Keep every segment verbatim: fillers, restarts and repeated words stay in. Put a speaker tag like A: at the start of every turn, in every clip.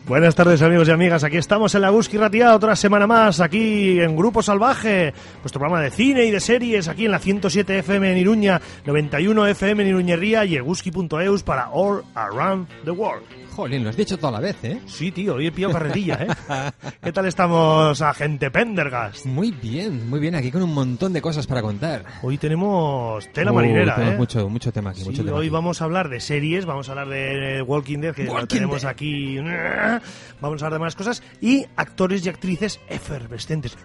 A: Buenas tardes, amigos y amigas, aquí estamos en la Eguski Ratia, otra semana más, aquí en Grupo Salvaje, vuestro programa de cine y de series, aquí en la ciento siete F M en Iruña, noventa y uno F M en Iruñerría y eguski punto eus para all around the world.
B: Jolín, lo has dicho toda la vez, ¿eh?
A: Sí, tío, hoy he pillado carrerilla, ¿eh? ¿Qué tal estamos, agente Pendergast?
B: Muy bien, muy bien, aquí con un montón de cosas para contar.
A: Hoy tenemos tela
B: uh,
A: marinera,
B: tenemos
A: ¿eh?
B: mucho, mucho tema aquí,
A: Sí,
B: mucho tema
A: hoy
B: aquí.
A: vamos a hablar de series, vamos a hablar de Walking Dead, que
B: Walking
A: lo tenemos
B: Dead.
A: aquí. Vamos a hablar de más cosas. Y actores y actrices efervescentes.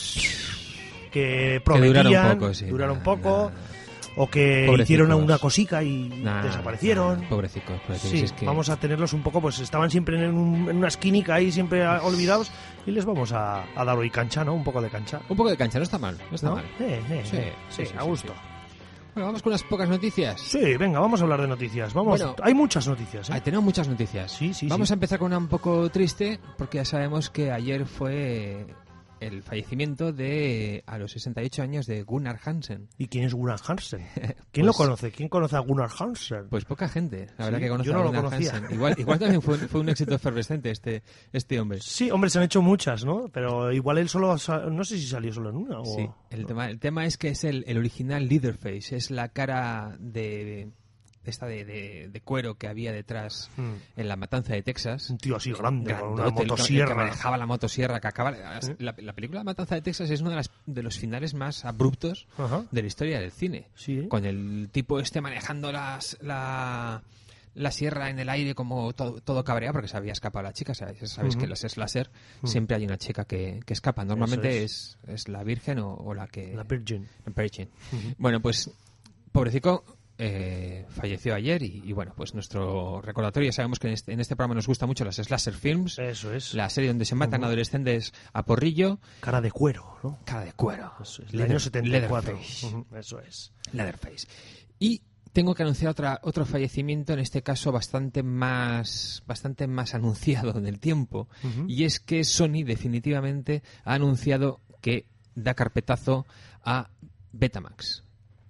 A: Que prometían,
B: que duraron poco, sí.
A: duraron
B: Nah,
A: poco
B: nah.
A: O que
B: Pobrecicos.
A: hicieron una cosica y
B: Nah,
A: desaparecieron.
B: nah, pobrecicos, pobrecicos.
A: Sí,
B: es que...
A: vamos a tenerlos un poco, pues estaban siempre en, un, en una esquinica ahí, siempre a- olvidados, y les vamos a, a dar hoy cancha, ¿no? Un poco de cancha.
B: Un poco de cancha, no está mal, no está
A: ¿No?
B: mal.
A: Eh, eh,
B: Sí,
A: eh,
B: sí,
A: sí,
B: sí,
A: a
B: sí,
A: gusto.
B: sí. Bueno, vamos con unas pocas noticias.
A: Sí, venga, vamos a hablar de noticias. Vamos,
B: Bueno,
A: hay muchas noticias, ¿eh?
B: Ah, tenemos muchas noticias.
A: Sí, sí,
B: Vamos
A: sí.
B: a empezar con una un poco triste, porque ya sabemos que ayer fue el fallecimiento de, a los sesenta y ocho años, de Gunnar Hansen.
A: ¿Y quién es Gunnar Hansen? ¿Quién lo
B: Pues-
A: conoce? ¿Quién conoce a Gunnar Hansen?
B: Pues poca gente, la
A: Sí,
B: verdad que conoce
A: yo no
B: a
A: lo
B: Gunnar
A: conocía.
B: Hansen. Igual, igual también fue, fue un éxito efervescente este, este hombre.
A: Sí, hombre, se han hecho muchas, ¿no? Pero igual él solo, sa- no sé si salió solo en una o...
B: Sí, el tema, el tema es que es el, el original Leatherface, es la cara de esta de, de, de cuero que había detrás
A: Mm.
B: en la matanza de Texas.
A: Un tío así grande, con una
B: Grandote, el que- el que
A: motosierra.
B: manejaba la motosierra que acaba
A: ¿Eh?
B: la, la película Matanza de Texas es uno de, las, de los finales más abruptos
A: Ajá.
B: de la historia del cine,
A: Sí, ¿eh?
B: con el tipo este manejando las, la la sierra en el aire como todo, todo cabreado porque se había escapado la chica. Sabéis, sabéis
A: Ujú.
B: que en los slasher
A: Ujú.
B: siempre hay una chica que, que escapa. Normalmente
A: Eso
B: es. Es la virgen o, o la que...
A: La Virgin.
B: Virgin.
A: Ujú.
B: Bueno, pues pobrecico eh, falleció ayer y, y bueno, pues nuestro recordatorio, ya sabemos que en este, en este programa nos gustan mucho las slasher films,
A: Eso es.
B: la serie donde se matan
A: Ujú.
B: adolescentes a porrillo,
A: Cara de cuero, ¿no?
B: cara de cuero,
A: Eso es. El
B: Leather-
A: año setenta y cuatro.
B: Leatherface.
A: Ujú, eso es.
B: Leatherface. Y tengo que anunciar otra, otro fallecimiento, en este caso bastante más, bastante más anunciado en el tiempo,
A: Ujú.
B: y es que Sony definitivamente ha anunciado que da carpetazo a Betamax.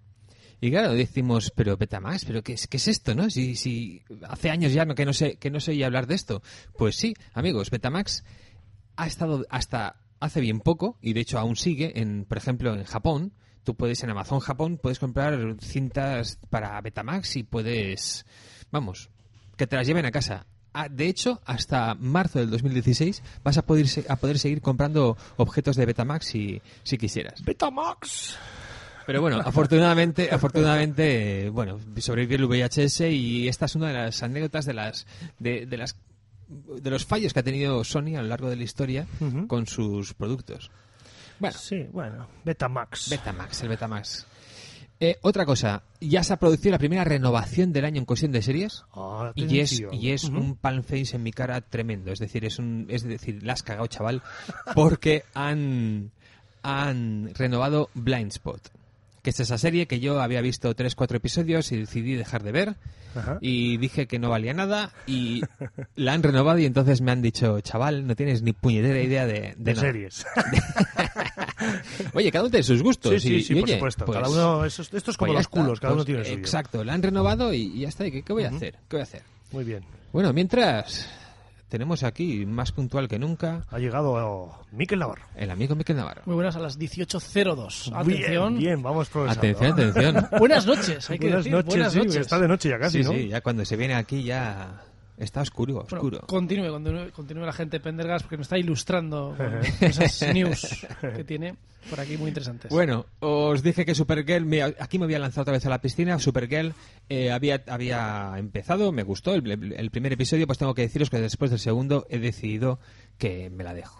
B: Y claro, decimos, pero Betamax, pero ¿qué es, qué es esto, no? Si, si hace años ya no, que no sé que no sé oí hablar de esto. Pues sí, amigos, Betamax ha estado hasta hace bien poco, y de hecho aún sigue, en, por ejemplo, en Japón. Tú puedes, en Amazon Japón, puedes comprar cintas para Betamax y puedes, vamos, que te las lleven a casa. Ah, de hecho, hasta marzo del dos mil dieciséis vas a poder, se- a poder seguir comprando objetos de Betamax si, si quisieras.
A: Betamax.
B: Pero bueno, afortunadamente, afortunadamente, eh, bueno, sobrevivió el V I H S y esta es una de las anécdotas de las, de, de las, de los fallos que ha tenido Sony a lo largo de la historia
A: Ujú.
B: con sus productos. Bueno,
A: Sí, bueno, Betamax.
B: Betamax, el Betamax. Eh, otra cosa, ya se ha producido la primera renovación del año en cuestión de series.
A: Ah,
B: Y es,
A: atención.
B: y es
A: Ujú.
B: un palm face en mi cara tremendo. Es decir, es un, es decir, la has cagado, chaval, porque han, han renovado Blindspot, que es esa serie que yo había visto tres, cuatro episodios y decidí dejar de ver.
A: Ajá.
B: Y dije que no valía nada y la han renovado y entonces me han dicho, chaval, no tienes ni puñetera idea de, de
A: De
B: nada.
A: series.
B: Oye, cada uno tiene sus gustos.
A: Sí, sí,
B: y-
A: sí,
B: y,
A: por
B: oye,
A: supuesto.
B: pues-
A: Cada uno, esto, es- esto es como
B: pues ya
A: los
B: está,
A: culos, cada
B: pues,
A: uno tiene suyo.
B: Exacto, la han renovado y, y ya está. ¿Y qué, qué voy a
A: Ujú.
B: hacer? ¿Qué voy a hacer?
A: Muy bien.
B: Bueno, mientras tenemos aquí, más puntual que nunca,
A: Ha llegado oh, Miquel Navarro.
B: el amigo Miquel Navarro.
C: Muy buenas a las dieciocho cero dos. Atención.
A: Bien, bien, vamos progresando.
B: Atención, atención.
C: Buenas noches, hay que
A: Buenas
C: decir.
A: noches,
C: buenas
A: sí,
C: noches.
A: está de noche ya casi,
B: Sí,
A: ¿no?
B: sí, ya cuando se viene aquí ya está oscuro,
C: Bueno,
B: oscuro.
C: continúe, continúe, continúe la gente Pendergast porque nos está ilustrando con esas news que tiene por aquí muy interesantes.
B: Bueno, os dije que Supergirl, me- aquí me había lanzado otra vez a la piscina. Supergirl eh, había, había empezado, me gustó el, el- el primer episodio, pues tengo que deciros que después del segundo he decidido que me la dejo.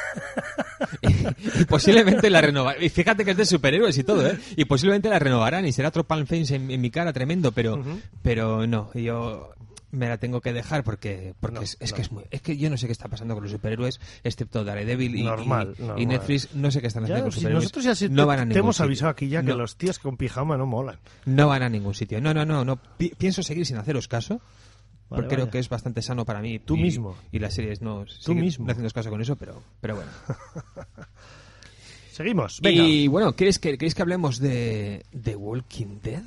B: y, y posiblemente la renovarán. Y fíjate que es de superhéroes y todo, ¿eh? Y posiblemente la renovarán y será otro palm face en, en mi cara tremendo, pero,
A: Ujú.
B: pero no, yo me la tengo que dejar porque porque
A: No,
B: es, es
A: no.
B: que es muy es que yo no sé qué está pasando con los superhéroes excepto Daredevil y,
A: Normal,
B: y,
A: normal.
B: y Netflix no sé qué están haciendo
A: Ya,
B: con los
A: si
B: superhéroes.
A: nosotros ya sí
B: no
A: te,
B: van a
A: te
B: ningún
A: hemos
B: sitio.
A: avisado aquí ya que
B: No.
A: los tíos con pijama no molan.
B: No van a ningún sitio. No, no, no, no. Pi- pienso seguir sin haceros caso.
A: Vale,
B: Porque creo
A: vale.
B: que es bastante sano para mí.
A: Tú
B: y,
A: mismo.
B: Y las series no. seguir
A: mismo.
B: No haciendo caso con eso, pero, pero bueno.
A: Seguimos, venga.
B: Y bueno, ¿queréis que, ¿queréis que hablemos de The Walking Dead?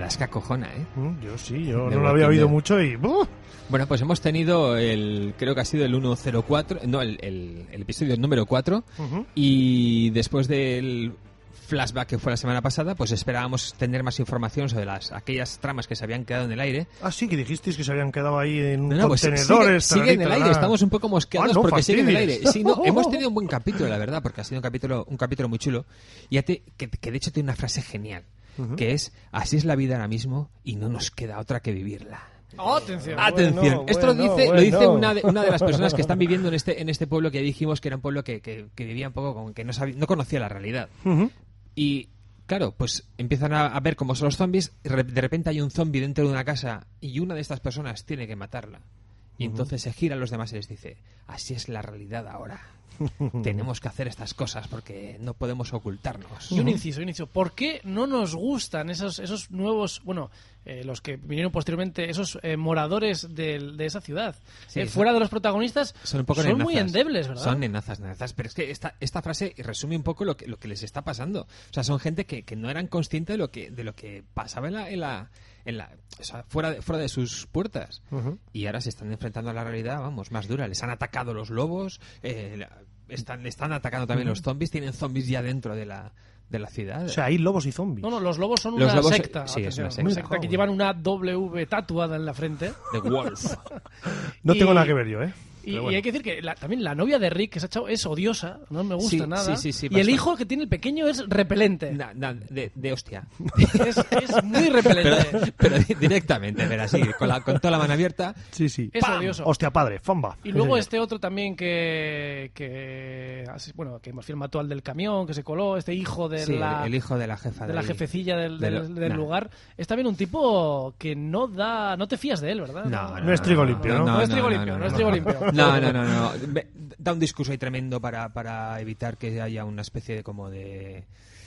B: es que acojona, ¿eh?
A: Mm, yo sí, yo
B: The
A: no lo había
B: Walking
A: oído
B: Dead.
A: mucho y... ¡buh!
B: Bueno, pues hemos tenido el, creo que ha sido el ciento cuatro, no, el, el, el episodio número cuatro,
A: Ujú.
B: y después del flashback que fue la semana pasada, pues esperábamos tener más información sobre las aquellas tramas que se habían quedado en el aire.
A: Ah, sí, que dijisteis que se habían quedado ahí en
B: No, no, pues sigue,
A: contenedores.
B: sigue en el
A: tararita,
B: aire,
A: tará.
B: estamos un poco mosqueados
A: Ah, no
B: porque sigue en el
A: fastidies.
B: aire. Sí, no, hemos tenido un buen capítulo, la verdad, porque ha sido un capítulo, un capítulo muy chulo, y ya te- que, que de hecho tiene una frase genial,
A: Ujú.
B: que es: así es la vida ahora mismo y no nos queda otra que vivirla.
C: Oh, atención.
B: Atención,
A: Bueno,
B: esto lo
A: bueno,
B: dice, lo
A: bueno.
B: dice una, de, una de las personas que están viviendo en este, en este pueblo, que dijimos que era un pueblo que, que, que vivía un poco como que no, sabía, no conocía la realidad.
A: Ujú.
B: Y claro, pues empiezan a, a ver cómo son los zombies, y re- de repente hay un zombie dentro de una casa y una de estas personas tiene que matarla. Y entonces se gira a los demás y les dice: así es la realidad ahora. Tenemos que hacer estas cosas porque no podemos ocultarnos.
C: Y un inciso, un inciso. ¿Por qué no nos gustan esos, esos nuevos, bueno, eh, los que vinieron posteriormente, esos eh, moradores del- de esa ciudad?
B: Sí,
C: Eh,
B: son-
C: fuera de los protagonistas,
B: Son un poco
C: son
B: nenazas.
C: muy endebles, ¿verdad?
B: Son nenazas, nenazas. Pero es que esta, esta frase resume un poco lo que, lo que les está pasando. O sea, son gente que, que no eran conscientes de lo que, de lo que pasaba en la, en la, en la o sea, fuera de, fuera de sus puertas.
A: Ujú.
B: Y ahora se están enfrentando a la realidad, vamos, más dura. Les han atacado los lobos, eh, la- están, están atacando también los zombies, tienen zombies ya dentro de la, de la ciudad.
A: O sea, hay lobos y zombies.
C: No, no, los lobos son
B: Los
C: una
B: lobos-
C: secta.
B: sí, es
C: atención,
B: una secta.
C: una secta que
A: Joder.
C: llevan una W tatuada en la frente.
B: The Wolf.
A: No tengo
C: y-
A: nada que ver yo, ¿eh?
C: Y,
A: Pero
C: y
A: bueno.
C: hay que decir que la- también la novia de Rick, que se ha echado, es odiosa, no me gusta
B: Sí,
C: nada.
B: sí, sí, sí,
C: y el
B: bastante.
C: hijo que tiene el pequeño es repelente.
B: Na- na- de, de hostia.
C: Es, es muy repelente.
B: Pero, pero di- directamente, pero así, con, la, con toda la mano abierta.
A: Sí, sí.
C: Es
A: ¡Pam!
C: odioso.
A: Hostia padre, famba.
C: Y luego
A: Sí,
C: este otro también que, que así- bueno, que más bien mató al del camión, que se coló, este hijo de
B: Sí,
C: la
B: el, el hijo de la jefa.
C: de la
B: ahí.
C: jefecilla del,
B: De
C: del-
B: lo-
C: del
B: nah.
C: lugar. Es también un tipo que no da, no te fías de él, ¿verdad?
B: No,
A: No es trigo limpio, ¿no?
C: No es trigo limpio, no es trigo limpio.
B: No, no, no, no. Ve- Da un discurso ahí tremendo para, para evitar que haya una especie de como de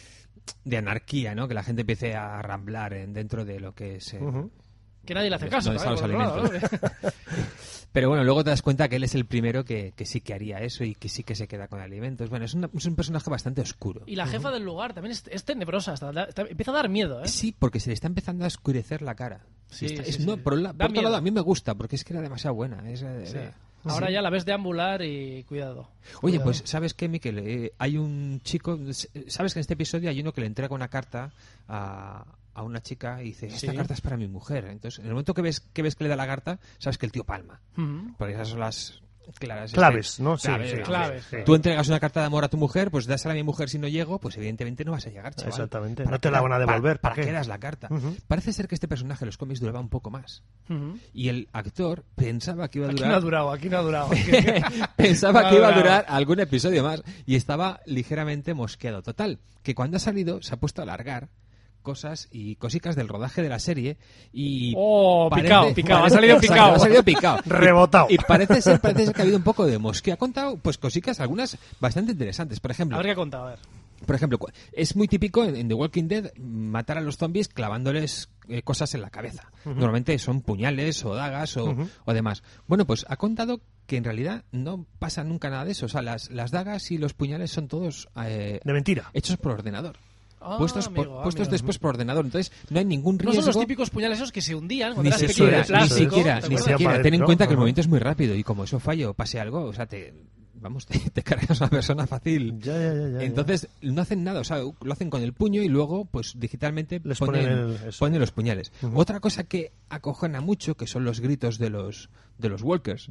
B: de anarquía, ¿no? Que la gente empiece a ramblar en, dentro de lo que es... eh,
A: Ujú.
C: Que nadie le hace caso.
B: ¿Dónde están
C: claro,
B: los
C: por otro lado,
B: alimentos? Pero bueno, luego te das cuenta que él es el primero que, que sí que haría eso y que sí que se queda con alimentos. Bueno, es, una- es un personaje bastante oscuro.
C: Y la jefa del lugar también es, es tenebrosa, hasta, da- está- empieza a dar miedo, ¿eh?
B: Sí, porque se le está empezando a oscurecer la cara.
C: Sí,
B: Está-
C: sí,
B: es-
C: sí.
B: no, por, un la-
C: Da
B: por otro
C: miedo.
B: lado, a mí me gusta, porque es que era demasiado buena. es, eh,
C: Sí.
B: era-
C: Ahora ya la ves deambular y cuidado.
B: Oye,
C: Cuidado.
B: pues ¿sabes qué, Miquel? Eh, hay un chico, ¿sabes que en este episodio hay uno que le entrega una carta a, a una chica y dice: esta
C: Sí.
B: carta es para mi mujer? Entonces, en el momento que ves que ves que le da la carta, sabes que el tío palma.
C: Ujú.
B: Porque esas son las claras,
A: Claves,
B: este-
A: ¿no? Sí,
B: claves,
A: sí,
C: claves.
A: sí.
B: Tú entregas una carta de amor a tu mujer, pues dásela a mi mujer si no llego, pues evidentemente no vas a llegar, chaval.
A: Exactamente.
B: ¿Para
A: No te
B: qué
A: la
B: da-
A: van a devolver,
B: ¿Para,
A: ¿para qué?
B: qué das la carta?
A: Ujú.
B: Parece ser que este personaje en los cómics duraba un poco más.
C: Ujú.
B: Y el actor pensaba que iba a
C: Aquí
B: durar...
C: no ha durado, aquí no ha durado.
B: Pensaba
C: No
B: que iba a
C: ha durado.
B: durar algún episodio más y estaba ligeramente mosqueado. Total, que cuando ha salido se ha puesto a alargar cosas y cosicas del rodaje de la serie y...
C: Oh,
B: parece-
C: picado, picado, ha
B: parece-
C: salido
B: exacto,
C: picado.
B: ha salido picado.
A: Rebotado.
B: Y parece ser, parece ser que ha habido un poco de mosqueo. Ha contado pues cosicas, algunas bastante interesantes. Por ejemplo,
C: A ver qué ha contado, a ver.
B: por ejemplo, cu- es muy típico en, en The Walking Dead matar a los zombies clavándoles eh, cosas en la cabeza. Normalmente son puñales o dagas o,
A: Ujú.
B: o demás. Bueno, pues ha contado que en realidad no pasa nunca nada de eso. O sea, las, las dagas y los puñales son todos eh,
A: De mentira.
B: hechos por ordenador.
C: Ah,
B: puestos por-
C: amigo,
B: puestos
C: amigo.
B: después por ordenador. Entonces, no hay ningún
C: No
B: riesgo.
C: son los típicos puñales esos que se hundían cuando
B: Ni
C: eras
A: Eso
C: pequeño de
B: siquiera, ni
A: es,
C: plástico.
B: siquiera,
C: ¿te
B: ni
C: acuerdas?
A: Hacía
B: siquiera.
A: para
B: Ten en
A: adentro,
B: cuenta que el
A: ajá.
B: movimiento es muy rápido y como eso fallo o pase algo, o sea, te, vamos, te, te cargas a una persona fácil.
A: Ya, ya, ya, ya, ya.
B: Entonces no hacen nada, o sea, lo hacen con el puño y luego, pues digitalmente
A: Les
B: ponen,
A: ponen el- eso.
B: ponen los puñales.
A: Ujú.
B: Otra cosa que acojona mucho, que son los gritos de los de los walkers.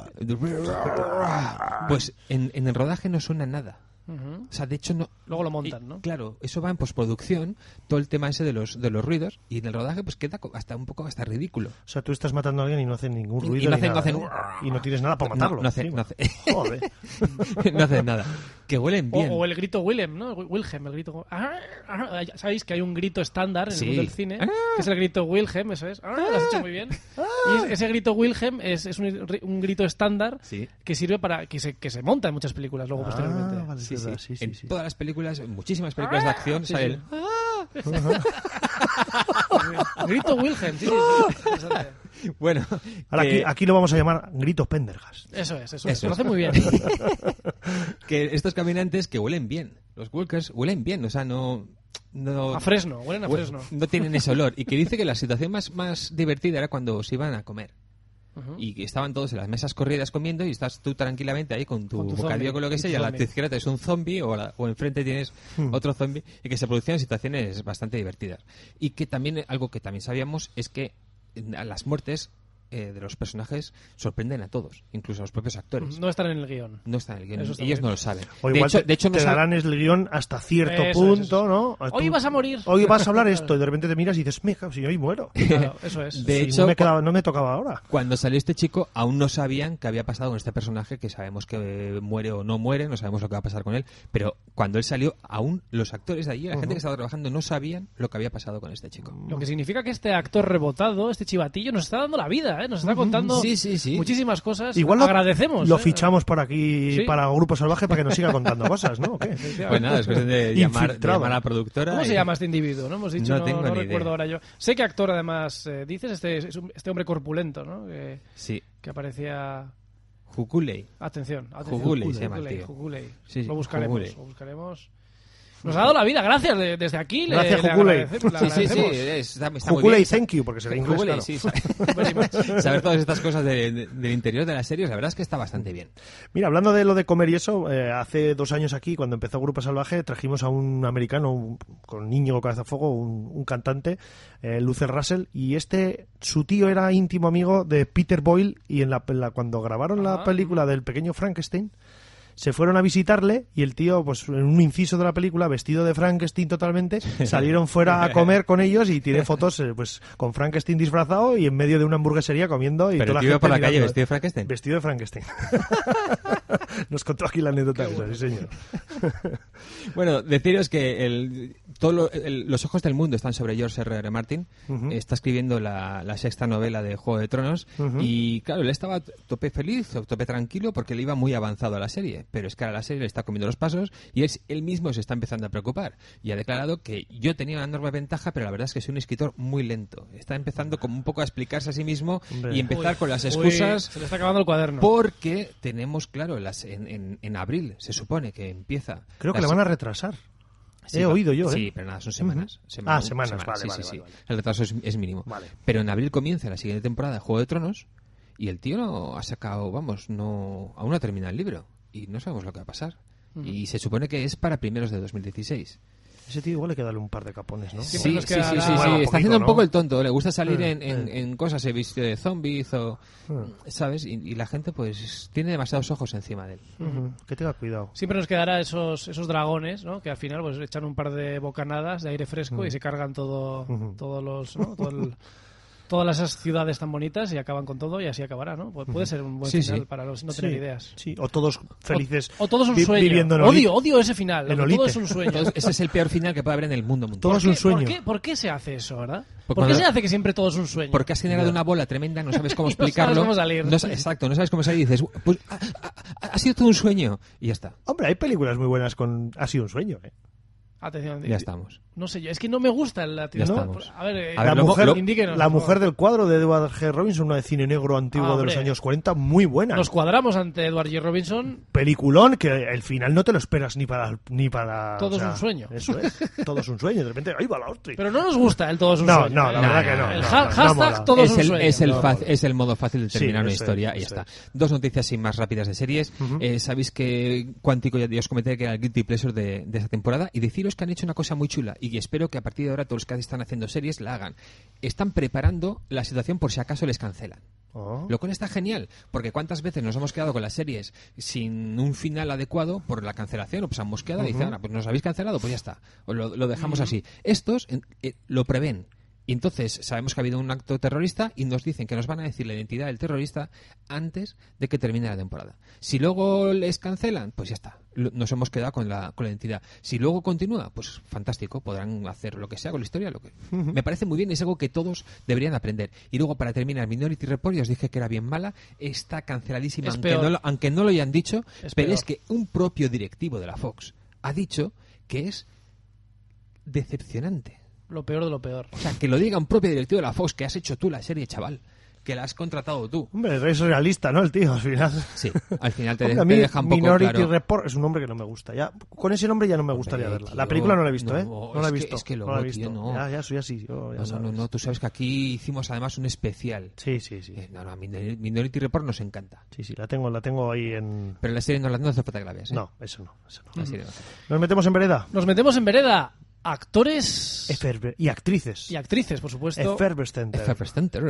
B: Pues en, en el rodaje no suena nada.
C: Ujú.
B: O sea, de hecho no.
C: Luego lo montan,
B: eh,
C: ¿no?
B: Claro, eso va en postproducción, todo el tema ese de los de los ruidos y en el rodaje pues queda co- hasta un poco hasta ridículo.
A: O sea, tú estás matando a alguien y no hacen ningún
B: Y- y
A: ruido.
B: no
A: ni
B: hacen- no
A: nada,
B: hacen-
A: ¿no? Y no tienes nada para
B: No,
A: matarlo.
B: no hace-
A: encima.
B: no hace-
A: Joder.
B: No hacen nada. Que huelen
C: O,
B: bien.
C: o el grito Willem, ¿no? Wilhelm, el grito... Ah, ah, ya sabéis que hay un grito estándar en
B: Sí.
C: el mundo del cine,
B: Ah.
C: que es el grito Wilhelm, eso es. Ah, lo has hecho muy bien. Y es- ese grito Wilhelm es, es un, un grito estándar
B: Sí.
C: que sirve para... que se, que se monta en muchas películas luego posteriormente.
A: Ah, vale,
B: Sí,
A: es
B: sí.
A: verdad, sí, sí,
B: en
A: sí.
B: todas las películas, en muchísimas películas de acción,
C: sí,
B: sale
C: sí.
B: el-
C: Grito Wilhelm, sí, sí, sí. Interesante.
B: Bueno,
A: Ahora
B: que,
A: aquí, aquí lo vamos a llamar gritos Pendergast.
C: Eso es, eso,
B: Eso
C: es. Lo
B: es.
C: hace muy bien.
B: que estos caminantes que huelen bien. Los walkers huelen bien, o sea, no no
C: A Fresno, huelen a
B: hue-
C: Fresno.
B: no tienen ese olor. Y que dice que la situación más, más divertida era cuando se iban a comer.
C: Ujú.
B: Y que estaban todos en las mesas corridas comiendo y estás tú tranquilamente ahí con tu,
C: Con tu
B: bocadillo,
C: zombie,
B: con lo que
C: y
B: sea,
C: tu
B: y a la
C: zombie.
B: izquierda es un zombie o, a la- o enfrente tienes
A: Hmm.
B: otro zombie, y que se producían situaciones bastante divertidas. Y que también, algo que también sabíamos es que eh, las muertes eh, de los personajes sorprenden a todos, incluso a los propios actores.
C: No están en el guión.
B: No están en el guión,
C: Eso está
B: ellos
C: bien.
B: no lo saben.
A: O
B: De
A: igual
B: hecho,
A: te,
B: de hecho no
A: te
B: saben-
A: darán el guión hasta cierto
C: Eso es,
A: punto,
C: eso es.
A: ¿no?
C: Hoy
A: Tú-
C: vas a morir.
A: Hoy vas a hablar esto y de repente te miras y dices, mija, si hoy muero.
C: Claro, eso es.
B: De
A: Si
B: hecho,
A: no me,
B: cua-
A: quedaba- no me tocaba ahora.
B: Cuando salió este chico, aún no sabían qué había pasado con este personaje, que sabemos que eh, muere o no muere, no sabemos lo que va a pasar con él, pero cuando él salió, aún los actores de allí, la gente que estaba trabajando, no sabían lo que había pasado con este chico.
C: Lo que significa que este actor rebotado, este chivatillo, nos está dando la vida, ¿eh? Nos está contando
B: Sí, sí, sí.
C: muchísimas cosas.
A: Igual lo,
C: agradecemos.
A: lo
C: ¿eh?
A: fichamos por aquí
C: Sí.
A: para Grupo Salvaje para que nos siga contando cosas, ¿no? ¿O qué?
B: Pues nada, es cuestión de llamar, de
A: Infiltrado.
B: llamar a la productora.
C: ¿Cómo se
B: y-
C: llama este individuo? No hemos dicho,
B: No
C: no,
B: tengo
C: no
B: ni
C: recuerdo
B: idea.
C: ahora yo. Sé que actor, además, eh, dices, este, es un- este hombre corpulento, ¿no? Que,
B: Sí,
C: que aparecía...
B: Jukulei.
C: Atención, atención.
B: Jugulei se llama el
C: Jugulei,
B: tío.
C: Jugulei.
B: Sí, sí,
C: lo buscaremos,
B: Jugulei.
C: lo buscaremos. Nos ha dado la vida, gracias de- desde aquí. le-
A: Gracias,
C: le
A: Jugulei.
C: agradece- le
B: Sí, sí, sí,
C: agradecemos.
B: es- está, está muy
A: Jukulei,
B: bien.
A: thank you, porque será inglés,
B: Jugulei,
A: claro.
B: sí, saber, saber todas estas cosas de- de- del interior de las series, la verdad es que está bastante bien.
A: Mira, hablando de lo de comer y eso, eh, hace dos años aquí, cuando empezó Grupo Salvaje, trajimos a un americano un- con Íñigo Cazafuego, un, un cantante, eh, Luther Russell, y este, su tío era íntimo amigo de Peter Boyle, y en la, en la- cuando grabaron la
C: Ajá.
A: película del pequeño Frankenstein, se fueron a visitarle y el tío, pues en un inciso de la película, vestido de Frankenstein totalmente, salieron fuera a comer con ellos y tiré fotos eh, pues con Frankenstein disfrazado y en medio de una hamburguesería comiendo y
B: Pero
A: toda
B: el
A: la
B: tío iba
A: gente
B: por la calle
A: mirando.
B: vestido de Frankenstein.
A: Vestido de Frankenstein. Nos contó aquí la anécdota esa, sí señor.
B: Bueno, deciros que el, todo lo- el- los ojos del mundo están sobre George erre erre Martin.
A: Ujú.
B: Está escribiendo la, la sexta novela de Juego de Tronos.
A: Ujú.
B: Y claro, él estaba tope feliz, o tope tranquilo, porque le iba muy avanzado a la serie. Pero es que ahora la serie le está comiendo los pasos y él, él mismo se está empezando a preocupar. Y ha declarado que yo tenía una enorme ventaja, pero la verdad es que soy un escritor muy lento. Está empezando como un poco a explicarse a sí mismo
A: Hombre.
B: y empezar con las
C: Uy,
B: excusas.
C: se le está acabando el cuaderno.
B: Porque tenemos, claro, las, en, en, en abril se supone que empieza.
A: Creo que
B: la
A: le
B: se-
A: van a retrasar.
B: Sí,
A: He
B: va-
A: oído yo, ¿eh?
B: Sí, pero nada, son semanas.
A: Ujú.
B: Semana-
A: Ah, semanas,
B: semana,
A: vale,
B: sí,
A: vale,
B: sí,
A: vale,
B: sí.
A: vale.
B: El retraso es, es mínimo.
A: Vale.
B: Pero en abril comienza la siguiente temporada de Juego de Tronos y el tío no ha sacado, vamos, no aún no ha terminado el libro y no sabemos lo que va a pasar. Y se supone que es para primeros de dos mil dieciséis.
A: Ese tío igual hay que darle un par de capones, ¿no?
B: Sí,
C: Siempre
B: sí,
C: nos
B: sí,
C: quedará-
B: sí, sí,
C: Bueno,
B: está
A: poquito,
B: haciendo un
A: ¿no?
B: poco el tonto, le gusta salir
A: Eh,
B: en, en,
A: eh.
B: en cosas, he vestido de zombies o,
A: Eh.
B: ¿sabes? Y, y la gente pues tiene demasiados ojos encima de él.
A: Ujú. Que tenga cuidado.
C: Siempre nos quedará esos, esos dragones, ¿no? Que al final pues echan un par de bocanadas de aire fresco
A: Mm.
C: y se cargan todo,
A: Ujú.
C: todos los, ¿no? Todo el- todas esas ciudades tan bonitas y acaban con todo y así acabará, ¿no? Pu- puede ser un buen
B: Sí,
C: final
B: sí.
C: para los no
A: Sí,
C: tener ideas.
A: sí. O todos felices.
C: O, o todo es un
A: vi-
C: sueño.
A: viviendo en
C: Odio,
A: Olite.
C: odio ese final.
A: En
C: lo que todo
A: Olite.
C: es un sueño.
B: Entonces, ese es el peor final que puede haber en el mundo mundial.
A: Todo es un
C: ¿Por qué-
A: sueño.
C: ¿Por qué, por qué se hace eso, verdad?
B: Porque
C: ¿Por qué
B: cuando-
C: se hace que siempre todo es un sueño?
B: Porque has generado una bola tremenda, no sabes cómo
C: Y no sabes
B: explicarlo.
C: cómo salir.
B: No sa- exacto, no sabes cómo salir y dices, pues ha, ha- ha sido todo un sueño. Y ya está,
A: Hombre, hay películas muy buenas con... Ha sido un sueño, ¿eh?
C: Atención.
B: ya estamos.
C: No sé yo, es que no me gusta el latino.
B: Ya
C: ¿no?
B: estamos.
C: A ver, eh,
B: A ver,
A: la
B: lo-
A: mujer,
B: lo-
C: indíquenos,
A: la
C: por favor.
A: mujer del cuadro de Edward G. Robinson, una de cine negro antiguo
C: Ah,
A: de los
C: hombre.
A: años cuarenta, muy buena.
C: Nos cuadramos ante Edward G. Robinson.
A: Peliculón que el final no te lo esperas ni para... Ni para
C: Todo
A: o
C: es
A: sea,
C: un sueño.
A: Eso es, todo es un sueño. De repente, ¡ahí va la hostia!
C: Pero no nos gusta el todo es un
A: No,
C: sueño.
A: no,
C: ¿eh?
A: la verdad que no.
C: El
A: no,
C: ha-
A: no, no
C: hashtag
A: mola.
C: todo es
B: es,
C: un
B: el,
C: sueño.
B: es, el
A: No,
B: fa-
A: no.
B: es el modo fácil de
A: Sí,
B: terminar una
A: eso
B: historia
A: es,
B: y ya
A: eso
B: está. Dos noticias sin más rápidas de series.
A: Ujú.
B: Eh, Sabéis que Cuántico ya, ya os comenté que era el guilty pleasure de, de esta temporada y deciros que han hecho una cosa muy chula y que espero que a partir de ahora todos los que están haciendo series la hagan. Están preparando la situación por si acaso les cancelan.
A: Oh.
B: Lo cual está genial, porque cuántas veces nos hemos quedado con las series sin un final adecuado por la cancelación, o pues han mosqueado y dicen, ah, pues nos habéis cancelado, pues ya está, o lo, lo dejamos así. Estos en- eh, lo prevén. Y entonces sabemos que ha habido un acto terrorista y nos dicen que nos van a decir la identidad del terrorista antes de que termine la temporada. Si luego les cancelan, pues ya está. Lo- Nos hemos quedado con la, con la identidad. Si luego continúa, pues fantástico. Podrán hacer lo que sea con la historia. Lo que me parece muy bien. Es algo que todos deberían aprender. Y luego, para terminar, Minority Report, ya os dije que era bien mala. Está canceladísima,
C: Es
B: aunque
C: peor.
B: no, lo, aunque no lo hayan dicho.
C: Es
B: pero
C: peor.
B: es que un propio directivo de la Fox ha dicho que es decepcionante.
C: Lo peor de lo peor.
B: O sea, que lo diga un propio directivo de la Fox, que has hecho tú la serie, chaval. que la has contratado tú.
A: Hombre, es realista, ¿no? El tío, al final.
B: Sí, al final te,
A: Hombre,
B: de,
A: a mí,
B: te deja un poco
A: Minority
B: claro.
A: Report es un nombre que no me gusta. Ya, con ese nombre ya no me gustaría
B: Hombre,
A: verla.
B: tío,
A: La película no la he visto,
B: no,
A: ¿eh? No
B: es
A: la he
B: que-
A: visto.
B: es que
A: no
B: luego,
A: la he visto.
B: tío, no.
A: Ya, ya soy así. Yo, ya
B: No, no, no,
A: sabes.
B: no, tú sabes que aquí hicimos además un especial.
A: Sí, sí, sí.
B: Eh, no, no, Minor- Minority Report nos encanta.
A: Sí, sí, la tengo, la tengo ahí en...
B: Pero la serie no, la- no hace falta que la veas. ¿eh?
A: No, eso no, eso no.
B: La serie no hace falta.
A: Nos metemos en vereda.
C: Nos metemos en vereda. Actores
A: Eferve- y actrices.
C: y actrices, por supuesto.
A: Effervescente.
B: Effervescente.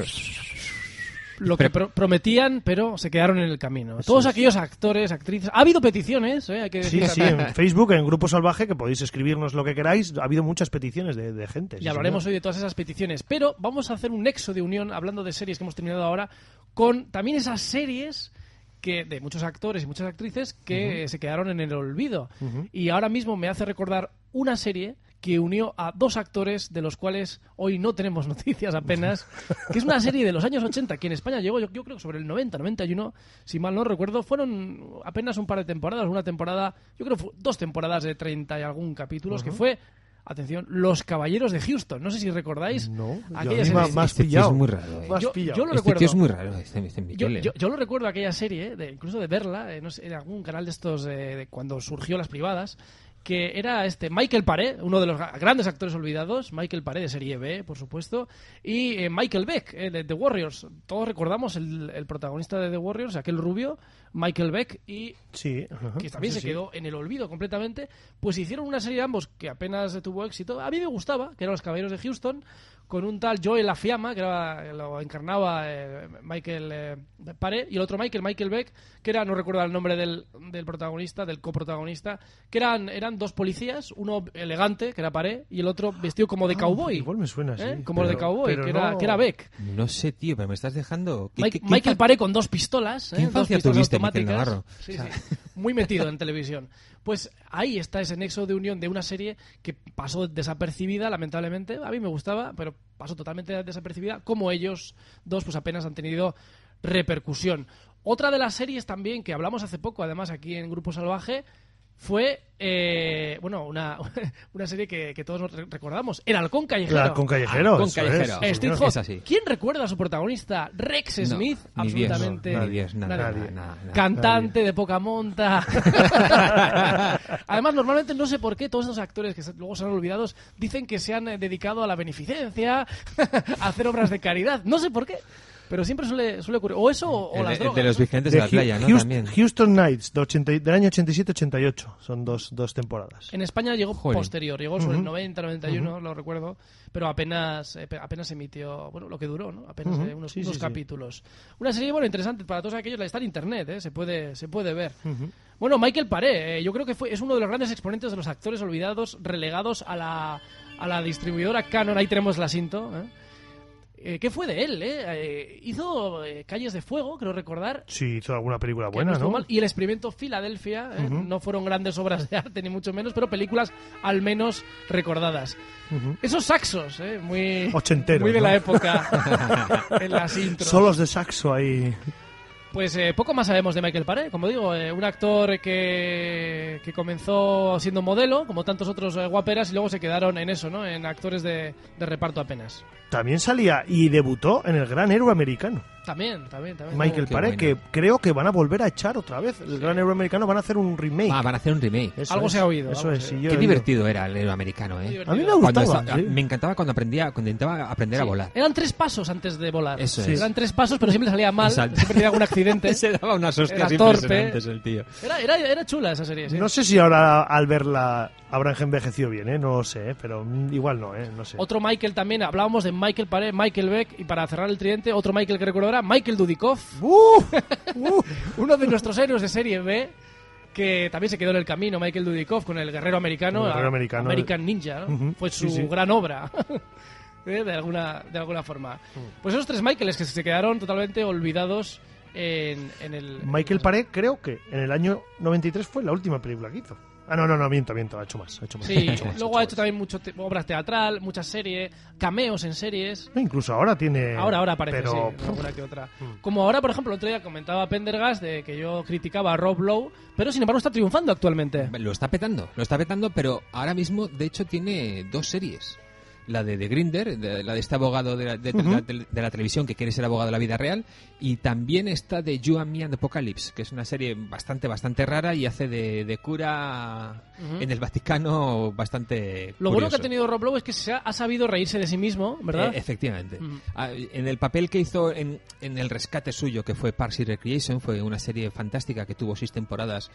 C: Lo que pro- prometían, pero se quedaron en el camino. Todos
A: es.
C: aquellos actores, actrices... Ha habido peticiones, ¿eh? Hay que
A: Sí,
C: decir
A: sí,
C: también.
A: en Facebook, en Grupo Salvaje, que podéis escribirnos lo que queráis. Ha habido muchas peticiones de, de gente.
C: Y
A: sí,
C: hablaremos
A: señor.
C: hoy de todas esas peticiones. Pero vamos a hacer un nexo de unión, hablando de series que hemos terminado ahora, con también esas series que de muchos actores y muchas actrices que se quedaron en el olvido. Y ahora mismo me hace recordar una serie que unió a dos actores de los cuales hoy no tenemos noticias apenas, que es una serie de los años ochenta que en España llegó, yo, yo creo que sobre el noventa, noventa y uno, si mal no recuerdo, fueron apenas un par de temporadas, una temporada, yo creo que fue dos temporadas de treinta y algún capítulos, que fue, atención, Los Caballeros de Houston. No sé si recordáis
A: No, yo a
C: aquella
A: mí me ha-
C: serie.
A: me has
B: Este tío
A: pillado.
B: es muy raro, eh.
A: Me has
C: Yo-
A: pillado.
C: yo lo
B: Este
C: recuerdo.
B: tío es muy raro, este, este
C: Yo,
B: Miquel, eh.
C: yo, yo lo recuerdo aquella serie, de, incluso de verla, eh, no sé, en algún canal de estos eh, de cuando surgió las privadas, que era este Michael Paré, uno de los ga- grandes actores olvidados, Michael Paré de serie B, por supuesto, y eh, Michael Beck eh, de The Warriors. Todos recordamos el, el protagonista de The Warriors, aquel rubio, Michael Beck, y
A: Sí. ajá.
C: que también
A: Sí,
C: se
A: sí.
C: quedó en el olvido completamente, pues hicieron una serie de ambos que apenas tuvo éxito. A mí me gustaba, que eran Los Caballeros de Houston, con un tal Joel Lafiama, que era, lo encarnaba eh, Michael eh, Paré, y el otro Michael, Michael Beck, que era, no recuerdo el nombre del, del protagonista, del coprotagonista, que eran, eran dos policías, uno elegante, que era Paré, y el otro vestido como de
A: Ah,
C: cowboy.
A: Igual me suena así.
C: ¿eh? Como
A: pero-
C: el de cowboy,
A: pero
C: que, era,
A: no-
C: que era Beck.
B: No sé, tío, pero me estás dejando... ¿Qué-
C: Mike-
B: qué- qué
C: Michael
B: infa-
C: Paré con dos pistolas, ¿eh?
B: ¿Qué
C: dos
B: infancia
C: pistolas
B: tuviste, Miquel
C: automáticas.
B: Navarro?
C: Sí, sí. Muy metido en televisión. Pues ahí está ese nexo de unión de una serie que pasó desapercibida, lamentablemente. A mí me gustaba, pero pasó totalmente desapercibida. Como ellos dos, pues apenas han tenido repercusión. Otra de las series también que hablamos hace poco, además aquí en Grupo Salvaje, fue eh, bueno una, una serie que, que todos re- recordamos, El Halcón Callejero.
A: La con callejero.
B: Con
A: eso
B: callejero.
A: es,
B: Eh,
A: sí,
C: Street
A: señor.
C: Hawk.
B: Es así.
C: ¿Quién recuerda a su protagonista? Rex
B: No,
C: Smith,
B: ni Dios,
C: absolutamente
B: ni Dios, nada,
C: nadie.
B: nada, nada, nada.
C: Cantante de poca monta. Además, normalmente no sé por qué todos estos actores que se- luego se han olvidados dicen que se han eh, dedicado a la beneficencia, a hacer obras de caridad. No sé por qué, pero siempre suele, suele ocurrir. O eso o, o
B: El
C: las
B: de- el
C: drogas.
B: de los
C: ¿no?
B: vigentes
A: De
B: de la
A: Hu-
B: playa, ¿no?
A: Houston,
B: También.
A: Houston Knights, de ochenta y- del año ochenta y siete ochenta y ocho. Son dos, dos temporadas.
C: En España llegó
B: Jolín.
C: posterior, llegó sobre el noventa, noventa y uno, lo recuerdo, pero apenas eh, pe- apenas emitió, bueno, lo que duró, ¿no? Apenas
A: Ujú.
C: eh, unos,
A: Sí,
C: unos
A: sí, sí.
C: capítulos. Una serie, bueno, interesante para todos aquellos, la está en internet, ¿eh? Se puede, se puede ver. Bueno, Michael Paré, eh, yo creo que fue, es uno de los grandes exponentes de los actores olvidados, relegados a la, a la distribuidora Canon, ahí tenemos la cinto, ¿eh? Eh, ¿Qué fue de él? Eh? Eh, hizo eh, Calles de Fuego, creo recordar.
A: Sí, hizo alguna película
C: Que
A: buena,
C: no estuvo
A: ¿no?
C: mal. Y El Experimento Filadelfia, ¿eh? No fueron grandes obras de arte, ni mucho menos, pero películas al menos recordadas.
A: Ujú.
C: Esos saxos, ¿eh? Muy,
A: Ochenteros,
C: muy de
A: ¿no?
C: la época en las intros.
A: Solos de saxo ahí.
C: Pues eh, poco más sabemos de Michael Paré, como digo, eh, un actor que, que comenzó siendo modelo, como tantos otros eh, guaperas, y luego se quedaron en eso, ¿no? En actores de, de reparto apenas.
A: También salía y debutó en El Gran Héroe Americano.
C: También, también, también.
A: Michael
B: qué
A: Paré,
B: bueno.
A: que creo que van a volver a echar otra vez. El Gran Héroe Americano van a hacer un remake.
B: Ah, van a hacer un remake.
A: Eso
C: Algo
A: es,
C: se ha oído,
A: Eso
C: algo
A: es,
C: se-
A: sí, yo
B: Qué
A: he oído.
B: divertido era el héroe americano,
C: Muy
B: ¿eh?
C: divertido.
A: A mí me
B: Cuando
A: gustaba.
B: esta-
A: sí.
B: Me encantaba cuando aprendía, cuando intentaba aprender a
C: Sí.
B: volar.
C: Eran tres pasos antes de volar.
B: Eso
A: Sí.
B: es.
C: Eran tres pasos, pero siempre salía mal.
B: Salta.
C: Siempre tenía algún accidente.
B: Se daba unas hostias
C: Era torpe.
B: impresionantes el tío.
C: Era, era, era chula esa serie, sí.
A: No sé si ahora al verla habrán envejecido bien, ¿eh? No lo sé, ¿eh? Pero mm, igual no, ¿eh? No sé.
C: Otro Michael también, hablábamos de Michael Paré, Michael Beck, y para cerrar el tridente, otro Michael que recordará, Michael Dudikoff,
A: ¡Uh! ¡Uh!
C: uno de nuestros héroes de serie B, que también se quedó en el camino, Michael Dudikoff, con el guerrero americano,
A: El guerrero
C: a-
A: americano.
C: American Ninja, ¿no?
A: Ujú,
C: Fue su
A: sí, sí.
C: gran obra, ¿eh? de, alguna, de alguna forma. Pues esos tres Michaels que se quedaron totalmente olvidados en, en el...
A: Michael Paré, creo que en el año noventa y tres fue la última película que hizo. Ah, no, no, no, miento, miento, ha hecho más. Ha hecho más,
C: Sí,
A: ha hecho más,
C: luego
A: ha
C: ha
A: hecho
C: hecho también muchas obras teatral, muchas series, cameos en series.
A: más. Incluso ahora tiene.
C: Ahora, ahora aparece,
A: pero,
C: sí, alguna que otra.
A: Mm.
C: Como ahora, por ejemplo, el otro día comentaba Pendergast de que yo criticaba a Rob Lowe, pero sin embargo está triunfando actualmente.
B: Lo está petando, lo está petando, pero ahora mismo, de hecho, tiene dos series. la de The Grinder, de, la de este abogado de la, de, uh-huh. de, la, de la televisión que quiere ser abogado de la vida real, y también está de You and Me and the Apocalypse, que es una serie bastante bastante rara y hace de, de cura uh-huh. en el Vaticano bastante
C: Lo
B: curioso.
C: bueno que ha tenido Rob Lowe es que se ha, ha sabido reírse de sí mismo, ¿verdad?
B: Eh, efectivamente.
C: Uh-huh.
B: Ah, en el papel que hizo en, en el rescate suyo, que fue Parks and Recreation, fue una serie fantástica que tuvo seis temporadas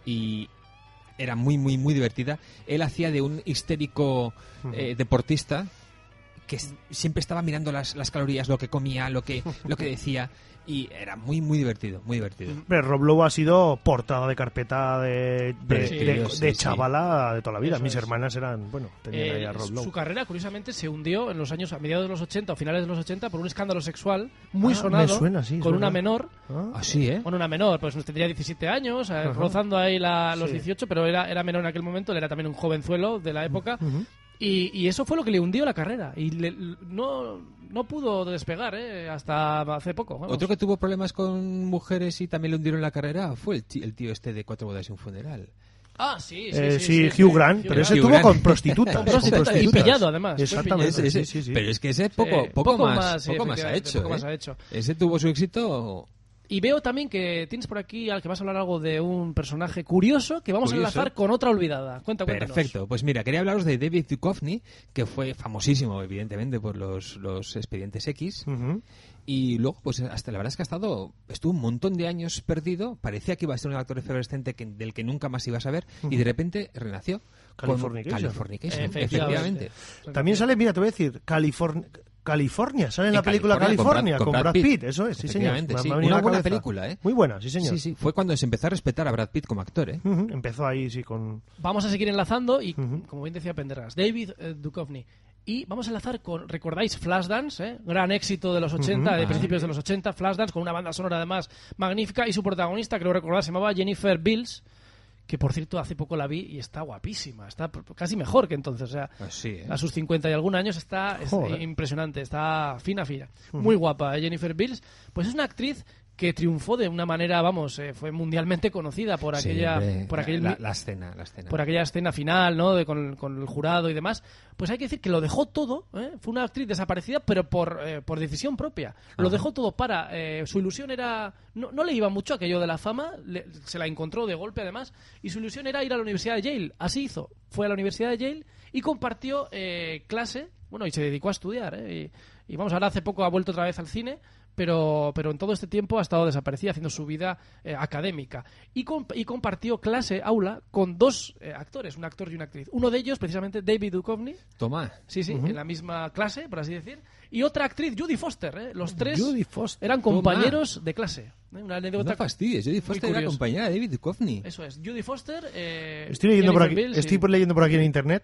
B: y era muy, muy, muy divertida. Él hacía de un histérico eh, deportista que siempre estaba mirando las, las calorías, lo que comía, lo que, lo que decía, y era muy, muy divertido, muy divertido.
A: Pero Rob Lowe ha sido portada de carpeta de, de,
B: Sí,
A: de,
B: sí,
A: de
B: sí.
A: chavala de toda la vida.
C: Eso
A: Mis
C: es.
A: hermanas eran, bueno, tenían
C: Eh,
A: ahí a Rob Lowe.
C: su carrera, curiosamente, se hundió en los años, a mediados de los ochenta o finales de los ochenta, por un escándalo sexual muy
A: Ah,
C: sonado,
A: me suena, sí,
C: con
A: es
C: una
A: verdad.
C: menor.
A: Ah.
B: Así, ¿eh?
C: Bueno, una menor, pues tendría diecisiete años, eh,
A: Ajá.
C: rozando ahí la, los
A: Sí.
C: dieciocho, pero era, era menor en aquel momento, él era también un jovenzuelo de la época.
A: Ujú.
C: Y, y eso fue lo que le hundió la carrera. Y le- no, no pudo despegar ¿eh? hasta hace poco. vamos.
B: Otro que tuvo problemas con mujeres y también le hundieron la carrera fue el, ti- el tío este de Cuatro bodas y un funeral.
C: Ah, sí, sí,
A: Eh,
C: sí,
A: sí,
C: sí,
A: Hugh
C: sí,
A: Grant,
C: Hugh
A: pero
C: Grant.
A: ese
B: Hugh
A: tuvo
B: Grant.
A: con prostitutas.
C: Con
A: con
C: prostitutas, y
A: prostitutas.
C: pillado, además.
A: Exactamente.
C: Fue
B: Ese-
A: sí,
B: ese-
A: sí, sí.
B: Pero es que ese poco,
C: Eh,
B: poco,
C: poco
B: más,
C: más, sí,
B: poco más ha
C: efectivamente,
B: hecho.
C: poco más
B: ¿eh?
C: ha hecho.
B: Ese tuvo su éxito.
C: Y veo también que tienes por aquí al que vas a hablar algo de un personaje curioso que vamos
B: Curioso.
C: a enlazar con otra olvidada. Cuenta, cuéntanos.
B: Perfecto. Pues mira, quería hablaros de David Duchovny, que fue famosísimo, evidentemente, por los, los Expedientes X.
A: Ujú.
B: Y luego, pues hasta la verdad es que ha estado, estuvo un montón de años perdido. Parecía que iba a ser un actor efervescente que, del que nunca más ibas a ver. Y de repente renació. con
A: Californication.
B: Californication,
C: Efectivamente.
B: efectivamente.
A: También sale, mira, te voy a decir, California. California, sale en la
B: En
A: película
B: California,
A: California,
B: con
A: con
B: Brad-
A: Brad
B: con Brad
A: Pitt,
B: Pitt.
A: eso es, sí señor.
B: Efectivamente,
A: Me ha-
B: sí.
A: me ha venido
B: Una
A: a la
B: buena
A: cabeza.
B: película, ¿eh?
A: Muy buena, sí señor.
B: Sí, sí. Fue cuando se empezó a respetar a Brad Pitt como actor, ¿eh?
A: Ujú, empezó ahí, sí, con...
C: Vamos a seguir enlazando y,
A: Ujú.
C: como bien decía Pendergast, David eh, Duchovny. Y vamos a enlazar con, ¿recordáis Flashdance? Eh? Gran éxito de los ochenta,
A: Ujú.
C: de
B: Ah.
C: principios de los ochenta, Flashdance, con una banda sonora además magnífica y su protagonista, creo recordar, se llamaba Jennifer Beals, que por cierto hace poco la vi y está guapísima, está p- casi mejor que entonces, o sea,
B: Así, ¿eh?
C: a sus cincuenta y algún años está, es
A: Joder.
C: impresionante, está fina fina, muy guapa, eh, Jennifer Beals, pues es una actriz que triunfó de una manera, vamos, eh, fue mundialmente conocida por
B: Sí,
C: aquella,
B: hombre,
C: por aquel
B: la,
C: mi-
B: la escena, la escena.
C: por aquella escena final, ¿no? De, con, con el jurado y demás. Pues hay que decir que lo dejó todo, ¿eh? Fue una actriz desaparecida, pero por, eh, por decisión propia. Lo
B: Ajá.
C: dejó todo para... eh, su ilusión era... No, no le iba mucho aquello de la fama, le- se la encontró de golpe además, y su ilusión era ir a la Universidad de Yale. Así hizo. Fue a la Universidad de Yale y compartió eh, clase, bueno, y se dedicó a estudiar, ¿eh? Y, y vamos, ahora hace poco ha vuelto otra vez al cine, pero, pero en todo este tiempo ha estado desaparecida haciendo su vida eh, académica. Y, comp- y compartió clase, aula, con dos eh, actores, un actor y una actriz. Uno de ellos, precisamente, David Duchovny,
B: Toma.
C: sí, sí, en la misma clase, por así decir, y otra actriz, Judy Foster. ¿eh? Los tres
A: Judy Foster.
C: eran
B: Toma.
C: compañeros de clase. ¿eh? Una anécdota...
B: No fastidies, Jodie Foster era
C: curiosa.
B: compañera de David Duchovny.
C: Eso es, Judy Foster... eh,
A: Estoy leyendo por
C: Jennifer
A: aquí,
C: Beals,
A: estoy
C: y-
A: por leyendo por aquí en internet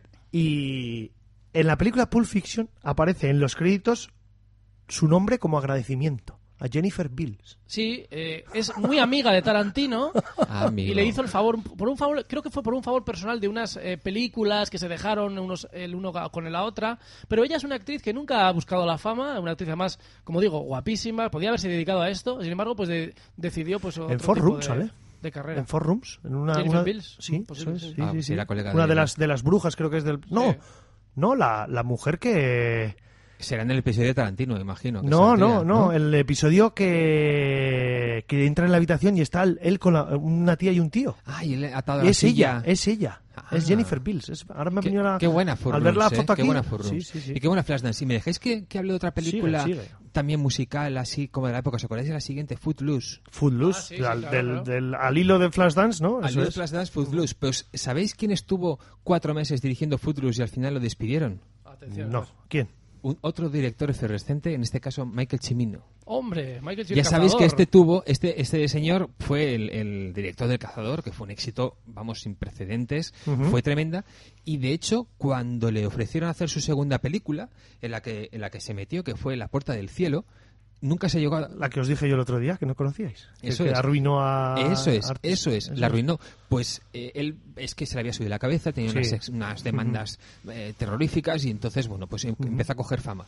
A: y en la película Pulp Fiction aparece en los créditos su nombre como agradecimiento a Jennifer Beals.
C: Sí, eh, es muy amiga de Tarantino
B: Amigo.
C: y le hizo el favor, por un favor, creo que fue por un favor personal de unas eh, películas que se dejaron unos, el uno con la otra, pero ella es una actriz que nunca ha buscado la fama, una actriz además, como digo, guapísima, podía haberse dedicado a esto, sin embargo, pues de- decidió pues otro
A: En Four
C: tipo
A: Rooms,
C: de,
A: ¿sale?
C: de carrera.
A: En Four Rooms, en una,
C: Jennifer
A: una-
C: Beals,
A: sí,
C: posible,
A: eso es,
C: sí.
A: sí,
B: Ah,
A: sí,
B: sí,
A: sí.
B: era colega
A: Una
B: de
A: de
B: ella.
A: las de las brujas creo que es del no,
C: Sí.
A: no la, la mujer que
B: Será en el episodio de Tarantino, me imagino. que
A: no,
B: saldría,
A: no, no, el episodio que que entra en la habitación y está él, él con la- una tía y un tío.
B: Ay, él atado a
A: Y
B: la
A: es
B: silla.
A: ella, es ella.
B: Ah.
A: Es Jennifer Beals. Es- ahora me ha
B: Qué,
A: venido la,
B: qué buena Four
A: al ver la
B: Rooms,
A: foto
B: ¿eh?
A: aquí.
B: Qué buena Four
A: sí,
B: Rooms.
A: sí, sí.
B: Y qué buena Flashdance. Si me dejáis que, que hable de otra película
A: Sigue, sigue.
B: también musical, así como de la época, ¿os acordáis de la siguiente? Footloose.
A: Footloose,
C: Ah, sí, sí,
A: al,
C: claro,
A: del,
C: claro.
A: del- al hilo de Flashdance, ¿no?
B: Al
A: Eso
B: hilo de
A: es.
B: Flashdance, Footloose. Pero ¿sabéis quién estuvo cuatro meses dirigiendo Footloose y al final lo despidieron?
C: Atención.
A: No, ¿quién?
B: Un, otro director efervescente, en este caso Michael Cimino.
C: Hombre, Michael Cimino,
B: Ya sabéis que
C: Cazador.
B: este tuvo, este, este señor fue el, el director del Cazador, que fue un éxito, vamos, sin precedentes,
A: Ujú.
B: fue tremenda, y de hecho, cuando le ofrecieron hacer su segunda película, en la que, en la que se metió, que fue La Puerta del Cielo, nunca se llegó a...
A: La que os dije yo el otro día, que no conocíais. Que-
B: Eso
A: que
B: es.
A: arruinó a...
B: Eso es,
A: Artis.
B: eso es, la arruinó. Pues eh, él es que se le había subido la cabeza, tenía
A: Sí.
B: unas, ex- unas demandas eh, terroríficas y entonces, bueno, pues em- empezó a coger fama.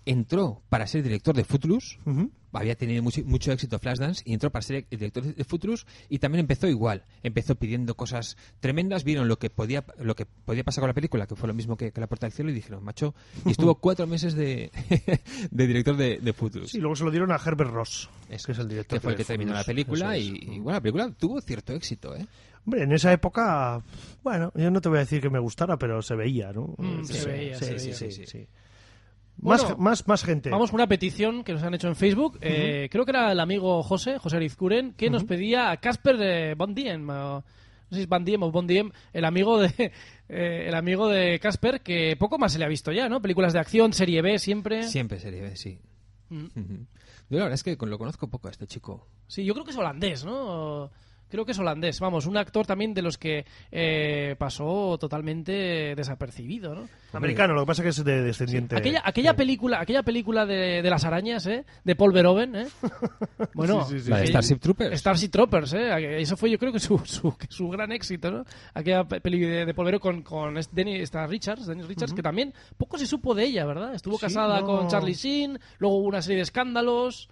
B: entró para ser director de Footloose.
A: Ujú.
B: Había tenido mucho, mucho éxito Flashdance y entró para ser director de Footloose y también empezó igual. Empezó pidiendo cosas tremendas, vieron lo que podía lo que podía pasar con la película, que fue lo mismo que, que La Puerta del Cielo, y dijeron, macho, y estuvo cuatro meses de, de director de, de Footloose.
A: Sí, luego se lo dieron a Herbert Ross,
B: Eso,
A: que es el director.
B: que fue el que
A: de
B: terminó la
A: Footloose.
B: película
A: Eso
B: y,
A: es.
B: y, bueno, la película tuvo cierto éxito, ¿eh?
A: Hombre, en esa época, bueno, yo no te voy a decir que me gustara, pero se veía, ¿no?
C: Mm, se veía,
A: sí,
C: se
A: sí,
C: veía.
A: sí,
B: Sí, sí.
A: sí.
C: Bueno,
A: más, más, más gente.
C: Vamos con una petición que nos han hecho en Facebook. Eh, creo que era el amigo José, José Arizcuren, que nos pedía a Casper eh, Van Diem, o- no sé si es Van Diem o Von Diem, el amigo de eh, el amigo de Casper, que poco más se le ha visto ya, ¿no? Películas de acción, serie B, siempre.
B: Siempre serie B, sí.
C: Mm.
B: Ujú. Yo la verdad es que con- lo conozco poco a este chico.
C: Sí, yo creo que es holandés, ¿no? Creo que es holandés. Vamos, un actor también de los que eh, pasó totalmente desapercibido, ¿no?
A: Americano, lo que pasa es que es de descendiente.
C: Aquella, aquella película, aquella película de, de las arañas, ¿eh? De Paul Verhoeven, ¿eh? Bueno,
A: Sí, sí, sí.
B: La de
C: aquella-
B: Starship Troopers.
C: Starship Troopers, ¿eh? Eso fue, yo creo que su, su, su gran éxito, ¿no? Aquella pe- peli de, de Paul Verhoeven con, con es- Denny, esta Richards, Dennis Richards, que también poco se supo de ella, ¿verdad? Estuvo
A: Sí,
C: casada
A: no.
C: con Charlie Sheen, luego hubo una serie de escándalos,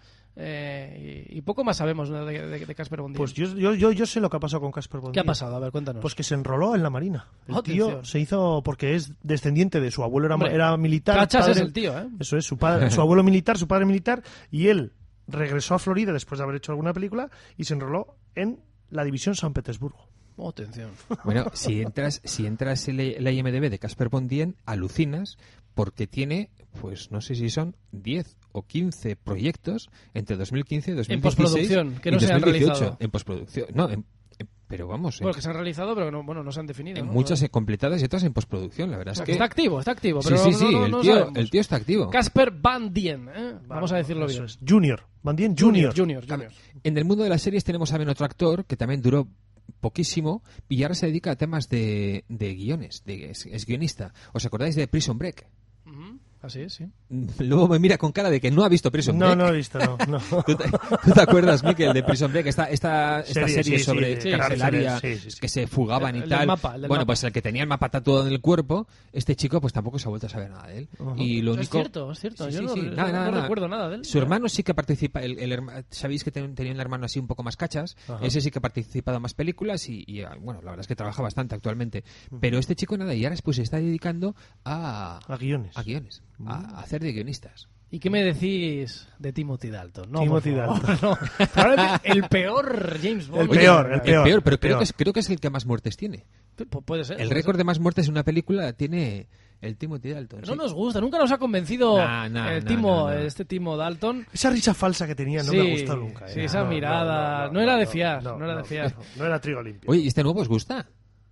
C: eh, y, y poco más sabemos, ¿no? de, de, de Casper Von Diem.
A: Pues yo, yo, yo, yo sé lo que ha pasado con Casper Von
C: ¿Qué ha
A: Diem.
C: pasado? A ver, cuéntanos.
A: Pues que se enroló en la Marina. El
C: Oh,
A: tío
C: atención.
A: se hizo, porque es descendiente de su abuelo, era,
C: Hombre,
A: era militar.
C: Cachas
A: padre-
C: es el tío, ¿eh?
A: Eso es, su, padre, su abuelo militar, su padre militar, y él regresó a Florida después de haber hecho alguna película y se enroló en la división San Petersburgo.
C: Oh, atención.
B: Bueno, si entras, si entras en la en la I M D B de Casper Von Diem, alucinas porque tiene, pues no sé si son diez o quince proyectos entre dos mil quince y dos mil dieciséis.
C: postproducción, que
B: y
C: no se han
B: dos mil dieciocho.
C: realizado.
B: En postproducción. No, en- en- pero vamos, en,
C: Bueno, que se han realizado, pero no, bueno, no se han definido.
B: en
C: ¿no?
B: muchas completadas y otras en postproducción. La verdad
C: O sea,
B: es
C: que
B: que...
C: está activo, está activo,
B: Sí,
C: pero
B: sí,
C: no-
B: sí,
C: no-
B: el,
C: no
B: tío,
C: sabemos.
B: el tío está activo.
C: Casper Van Diem, ¿eh? Vamos a decirlo
A: Eso
C: bien.
A: es. Junior. Van Diem Junior.
C: Junior, Junior.
B: En el mundo de las series tenemos también otro actor que también duró poquísimo y ahora se dedica a temas de, de guiones, de, es, es guionista. ¿Os acordáis de Prison Break?
C: Ujú, así es, sí.
B: Luego me mira con cara de que no ha visto Prison
A: No,
B: Break.
A: no he visto, no. no.
B: ¿Tú te, tú te acuerdas, Miquel, de Prison Break? Esta, esta, esta
A: Serie,
B: serie
A: sí,
B: sobre
A: sí,
C: sí,
B: carcelaria
A: sí, sí, sí.
B: que se fugaban
C: El-
B: y
C: el del
B: tal.
C: mapa, el del
B: bueno,
C: mapa.
B: pues el que tenía el mapa tatuado en el cuerpo, este chico pues tampoco se ha vuelto a saber nada de él. Y lo
C: Es
B: único...
C: cierto, es cierto.
B: Sí,
C: Yo
B: sí,
C: no,
B: sí.
C: no-
B: Nada,
C: no
B: nada, nada.
C: recuerdo nada de él.
B: Su hermano sí que participa, el, el herma- sabéis que ten- tenía un hermano así un poco más cachas,
A: Ajá.
B: ese sí que ha participado en más películas y, y, ah, bueno, la verdad es que trabaja bastante actualmente. Pero este chico nada, y ahora pues se está dedicando a,
A: A guiones.
B: a guiones, a, a hacer de guionistas.
C: ¿Y qué me decís de Timothy Dalton? No,
A: Timothy
C: por favor,
A: Dalton.
C: no. Probablemente el peor James Bond.
A: El
B: Oye,
A: peor, el peor.
B: pero
A: el
B: creo
A: peor.
B: que, es, creo que es el que más muertes tiene.
C: Pu- Puede ser.
B: El
C: puede
B: récord
C: ser.
B: de más muertes en una película tiene el Timothy Dalton.
C: No
B: sí.
C: nos gusta, nunca nos ha convencido
B: Nah, nah,
C: el
B: nah,
C: Timo,
B: nah, nah.
C: este Timo Dalton.
A: Esa risa falsa que tenía no
C: Sí,
A: me ha gustado nunca. ¿eh?
C: sí, esa
A: No,
C: mirada, no era de fiar, no era de fiar.
A: No, no era trigo limpio.
B: Oye, ¿y este nuevo os gusta?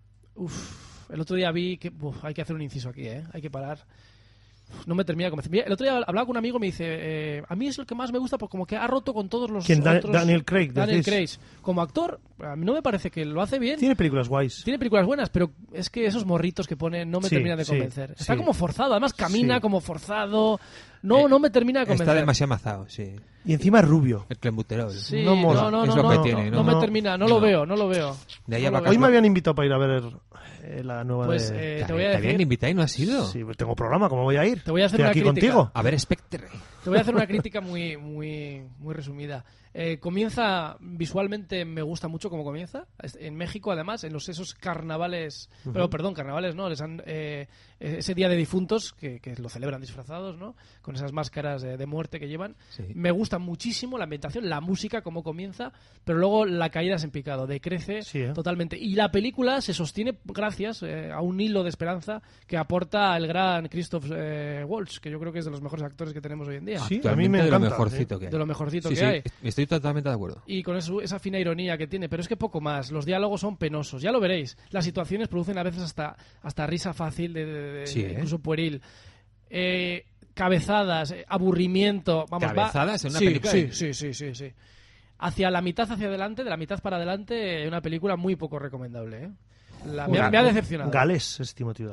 C: Uf, el otro día vi que uf, hay que hacer un inciso aquí, ¿eh? Hay que parar. Uf, no me termina de convencer. Mira, el otro día hablaba con un amigo y me dice, eh, a mí es el que más me gusta porque como que ha roto con todos los
A: ¿Quién? Da-
C: otros...
A: Daniel Craig,
C: Daniel
A: decís.
C: Craig. Como actor, a mí no me parece que lo hace bien.
A: Tiene películas guays.
C: Tiene películas buenas, pero es que esos morritos que pone no me
A: Sí,
C: terminan de
A: sí,
C: convencer. Está
A: sí.
C: como forzado, además camina
A: Sí.
C: como forzado. No,
B: Eh,
C: no me termina de convencer.
B: Está demasiado amazado, sí.
A: Y encima es rubio.
B: El clenbuterol.
C: Sí,
A: No mola.
C: no, no,
B: Es
C: no,
B: lo que
C: no,
B: tiene,
C: no,
B: ¿no?
C: me
A: No.
C: termina, no, lo
B: No.
C: veo, no lo veo.
B: De ahí
C: No
B: a
C: lo
B: vaca-
C: veo.
A: Hoy me habían invitado para ir a ver eh, la nueva
C: Pues
A: de...
C: eh, te voy a
B: Te habían
C: decir,
B: invitado y no has ido.
A: Sí, pues tengo programa, ¿cómo voy a ir?
C: Te voy a hacer
A: Estoy
C: una
A: aquí
C: crítica.
A: contigo.
B: A ver, Spectre.
C: te voy a hacer una crítica muy, muy, muy resumida. Eh, comienza visualmente, me gusta mucho cómo comienza. Es- En México, además, en los esos carnavales, pero perdón, carnavales no, les han, eh, ese día de difuntos que, que lo celebran disfrazados, ¿no? Con esas máscaras de, de muerte que llevan.
B: Sí.
C: Me gusta muchísimo la ambientación, la música, cómo comienza, pero luego la caída es en picado, decrece
A: Sí, ¿eh?
C: totalmente. Y la película se sostiene gracias eh, a un hilo de esperanza que aporta el gran Christoph eh, Waltz, que yo creo que es de los mejores actores que tenemos hoy en día.
A: Sí, a mí
B: Actualmente
A: me
B: de lo
A: encanta.
B: mejorcito que hay.
C: De lo mejorcito
B: Sí,
C: que
B: sí,
C: hay.
B: estoy totalmente de acuerdo.
C: Y con eso, esa fina ironía que tiene, pero es que poco más. Los diálogos son penosos, ya lo veréis. Las situaciones producen a veces hasta, hasta risa fácil, de, de- de-
B: Sí, ¿eh?
C: incluso pueril. Eh, cabezadas, eh, aburrimiento. Vamos, va-
B: ¿Cabezadas en una
C: sí,
B: película?
C: Sí, sí, sí, sí, sí. Hacia la mitad hacia adelante, de la mitad para adelante, una película muy poco recomendable. ¿eh? La- me, ha, me ha decepcionado.
A: Gales es Timothy Dalton.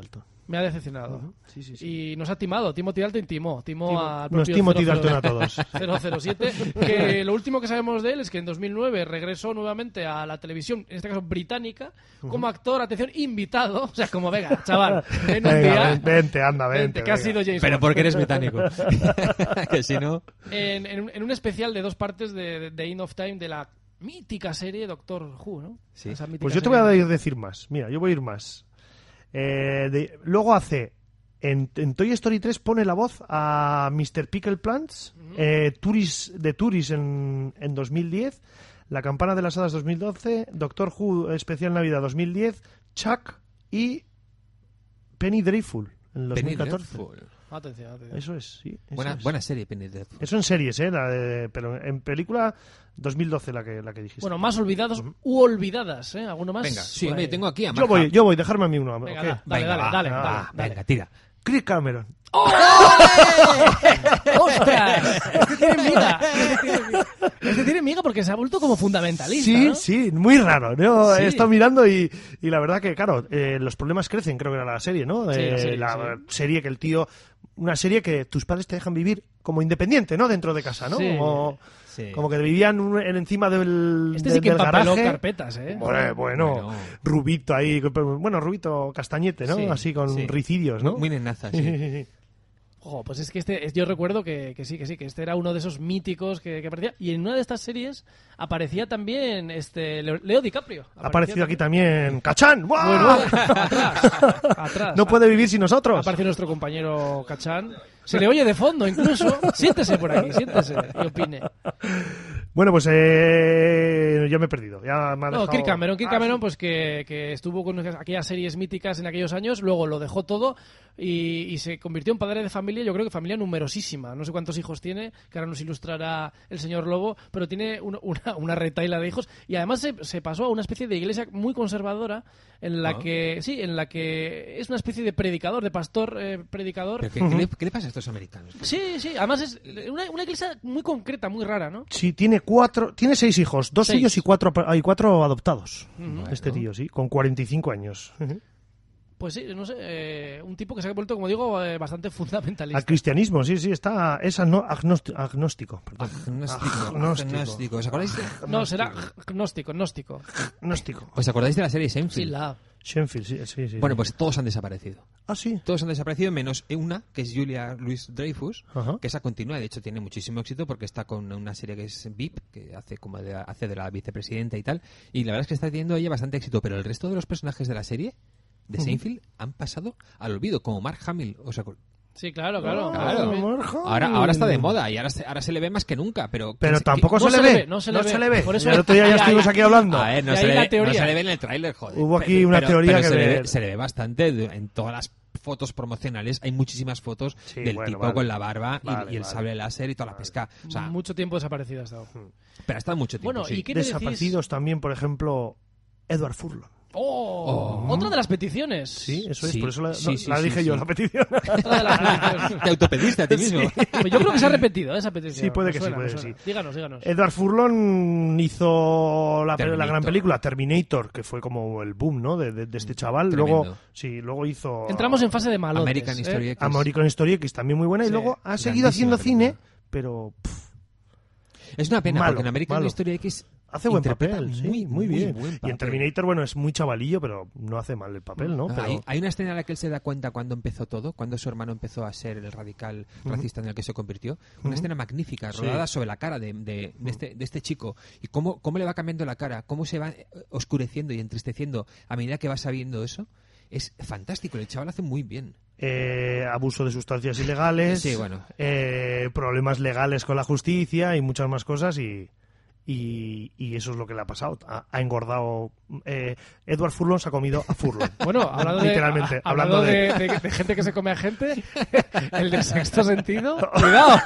C: Me ha decepcionado.
A: Uh-huh. Sí, sí, sí.
C: Y nos ha timado. Timothy Dalton timó. Timó
A: Timo,
C: al
A: nos
C: propio
A: Timothy Dalton a todos.
C: cero cero siete. Que lo último que sabemos de él es que en dos mil nueve regresó nuevamente a la televisión, en este caso británica, uh-huh. como actor, atención, invitado. O sea, como, venga, chaval, en un
A: venga,
C: día...
A: Vente, anda, vente.
C: vente que ha sido James
B: Pero
C: Bond.
B: porque eres británico. Que si no...
C: En, en, un, en un especial de dos partes de, de End of Time de la mítica serie Doctor Who, ¿no?
B: Sí.
C: Esa mítica
A: Pues yo te
C: serie.
A: voy a decir más. Mira, yo voy a ir más. Eh, de, luego hace... En, en Toy Story tres pone la voz a mister Pickle Plants, uh-huh. eh, Turis, de Turis en, en dos mil diez, La Campana de las Hadas dos mil doce, Doctor Who Especial Navidad dos mil diez, Chuck y Penny Dreadful en dos mil catorce.
B: Penny Dreadful.
C: Atención, atención.
A: Eso es, sí. Eso
B: Buena,
A: es.
B: buena serie, Penny Dreadful.
A: Eso en series, ¿eh? La de, pero en película dos mil doce la que, la que dijiste.
C: Bueno, más olvidados
A: Uh-huh.
C: u olvidadas, ¿eh? ¿Alguno más?
B: Venga, sí,
C: Por
B: hombre,
C: ahí.
B: tengo aquí a
A: yo voy, yo voy, dejarme a mí uno.
C: Venga,
A: ¿ok?
C: da, dale,
B: Venga,
C: dale,
B: va,
C: dale,
B: va,
C: dale, dale.
B: venga, tira.
A: Chris Cameron.
C: ¡Ostras! Este tiene miga. Este tiene miga. Este tiene miga porque se ha vuelto como fundamentalista,
A: Sí,
C: ¿no?
A: sí, muy raro. ¿no?
C: Sí.
A: He estado mirando y, y la verdad que, claro, eh, los problemas crecen, creo que era la serie, ¿no?
C: Sí,
A: Eh,
C: la serie,
A: la
C: sí.
A: serie que el tío... Una serie que tus padres te dejan vivir como independiente, ¿no? Dentro de casa, ¿no?
C: Sí.
A: Como,
B: Sí.
A: como que vivían un- en encima del,
C: Este
A: del,
C: sí que
A: del
C: empapeló
A: garaje.
C: carpetas, ¿eh?
A: Bueno, bueno,
B: Bueno.
A: Rubito ahí, bueno, Rubito Castañete, ¿no?
B: Sí,
A: Así con
B: sí.
A: ricidios, ¿no?
B: Muy, muy nenaza, sí.
C: Ojo, pues es que este, es- yo recuerdo que, que sí, que sí, que este era uno de esos míticos que, que aparecía. Y en una de estas series aparecía también este Leo, Leo DiCaprio.
A: Ha aparecido aquí también Cachán. ¡Guau!
C: Bueno, atrás, atrás.
A: No puede vivir sin nosotros.
C: Aparece nuestro compañero Cachán. Se le oye de fondo incluso. Siéntese por aquí, siéntese y opine.
A: Bueno, pues eh, ya me he perdido. Ya me ha
C: No,
A: dejado-
C: Kirk Cameron, Kirk
A: Ah,
C: Cameron
A: sí.
C: pues que, que estuvo con aquellas series míticas en aquellos años, luego lo dejó todo y, y se convirtió en padre de familia, yo creo que familia numerosísima. No sé cuántos hijos tiene, que ahora nos ilustrará el señor Lobo, pero tiene un- una, una retaila de hijos y además se, se pasó a una especie de iglesia muy conservadora en la
B: Ah.
C: que, sí, en la que es una especie de predicador, de pastor eh, predicador.
B: ¿Pero qué, qué le, qué le pasa a estos americanos?
C: Sí, sí, además es una, una iglesia muy concreta, muy rara, ¿no?
A: Sí, tiene cuatro, tiene seis hijos, dos
C: Seis.
A: suyos y cuatro, hay cuatro adoptados.
C: Ujú.
A: Este tío, sí, con cuarenta y cinco años.
C: Pues sí, no sé, eh, un tipo que se ha vuelto, como digo, eh, bastante fundamentalista.
A: Al cristianismo, sí, sí, está, es agno- agnosti- agnóstico. perdón.
B: Agnóstico.
A: Agnóstico.
B: Agnóstico. ¿Os acordáis de,
C: No, será gnóstico, gnóstico.
A: Agnóstico.
B: ¿os acordáis de la serie
C: Sí,
B: Seinfeld?
C: la...
A: Shenfield, sí, sí, sí.
B: Bueno, pues todos han desaparecido.
A: Ah, sí.
B: Todos han desaparecido menos una, que es Julia Louis-Dreyfus,
A: Ajá.
B: que esa continúa. De hecho, tiene muchísimo éxito porque está con una serie que es V I P, que hace como de, hace de la vicepresidenta y tal. Y la verdad es que está teniendo ella bastante éxito. Pero el resto de los personajes de la serie, de Seinfeld, han pasado al olvido, como Mark Hamill. ¿Os acu-
C: Sí, claro, claro.
B: Claro.
A: Mark
B: Ahora,
A: Hamill.
B: ahora está de moda y ahora se, ahora se le ve más que nunca. Pero,
A: Pero
B: que-
A: tampoco
C: no
A: se, le ve.
C: no se le ve. Por eso-
A: El otro día ya
C: Ahí,
A: estuvimos
C: ahí.
A: aquí hablando.
B: A ver, no
C: De
B: se,
C: ahí
B: le
C: la
B: ve,
C: teoría.
B: no se le ve en el tráiler, joder.
A: Hubo aquí
B: Pero-
A: una
B: pero-
A: teoría
B: pero
A: que
B: se, le
A: de-
B: ve, se le ve bastante de- en todas las fotos promocionales. Hay muchísimas fotos
A: Sí,
B: del
A: bueno,
B: tipo
A: vale.
B: con la barba y-
A: Vale,
B: y, el
A: vale.
B: sable láser y toda la pesca. O sea,
C: Mucho tiempo desaparecido ha estado.
B: pero ha estado mucho tiempo.
C: Bueno,
B: sí.
C: ¿y qué le decís?
A: Desaparecidos también, por ejemplo, Edward Furlong.
C: ¡Oh!
B: Oh.
C: Otra de las peticiones.
A: Sí, eso es,
B: Sí,
A: por eso la,
B: sí,
A: no,
B: sí,
A: la
B: sí,
A: dije
B: sí.
A: yo, la petición.
C: Otra de las peticiones.
B: Te autopediste a ti mismo.
C: Pues yo creo que se ha repetido ¿eh, esa petición.
A: Sí, puede
C: Me
A: que sí,
C: suena,
A: puede
C: me
A: que
C: suena.
A: sí.
C: Díganos, díganos.
A: Edward Furlong hizo la, la
B: Terminator.
A: gran película Terminator, que fue como el boom, ¿no? De, de- de este chaval.
B: Tremendo.
A: Luego, sí, luego hizo
C: Entramos en fase de malotes.
B: American
C: ¿eh?
B: History X.
A: American Story X, también muy buena.
C: Sí,
A: Y luego ha seguido haciendo
B: grandísima
A: cine, pero pff,
B: Es una pena,
A: Malo,
B: porque en American
A: malo.
B: History X
A: hace buen
B: interpreta
A: papel, sí,
B: muy,
A: muy bien.
B: buen
A: Y en
B: papel.
A: Terminator, bueno, es muy chavalillo, pero no hace mal el papel, ¿no?
B: Ah,
A: Pero,
B: hay, hay una escena en la que él se da cuenta cuando empezó todo, cuando su hermano empezó a ser el radical racista en el que se convirtió. Una
A: Ujú.
B: escena magnífica,
A: Sí.
B: rodada sobre la cara de, de- de este, de este chico. Y cómo, cómo le va cambiando la cara, cómo se va eh, oscureciendo y entristeciendo a medida que va sabiendo eso. Es fantástico, el chaval hace muy bien.
A: eh, abuso de sustancias ilegales,
B: Sí, bueno.
A: eh, problemas legales con la justicia y muchas más cosas y, y, y eso es lo que le ha pasado. Ha, ha engordado. Eh, Edward Furlong se ha comido a Furlong.
C: Bueno, hablando de,
A: Literalmente,
C: a-
A: hablando
C: hablando
A: de-
C: de, de- de gente que se come a gente, el del sexto sentido, cuidado.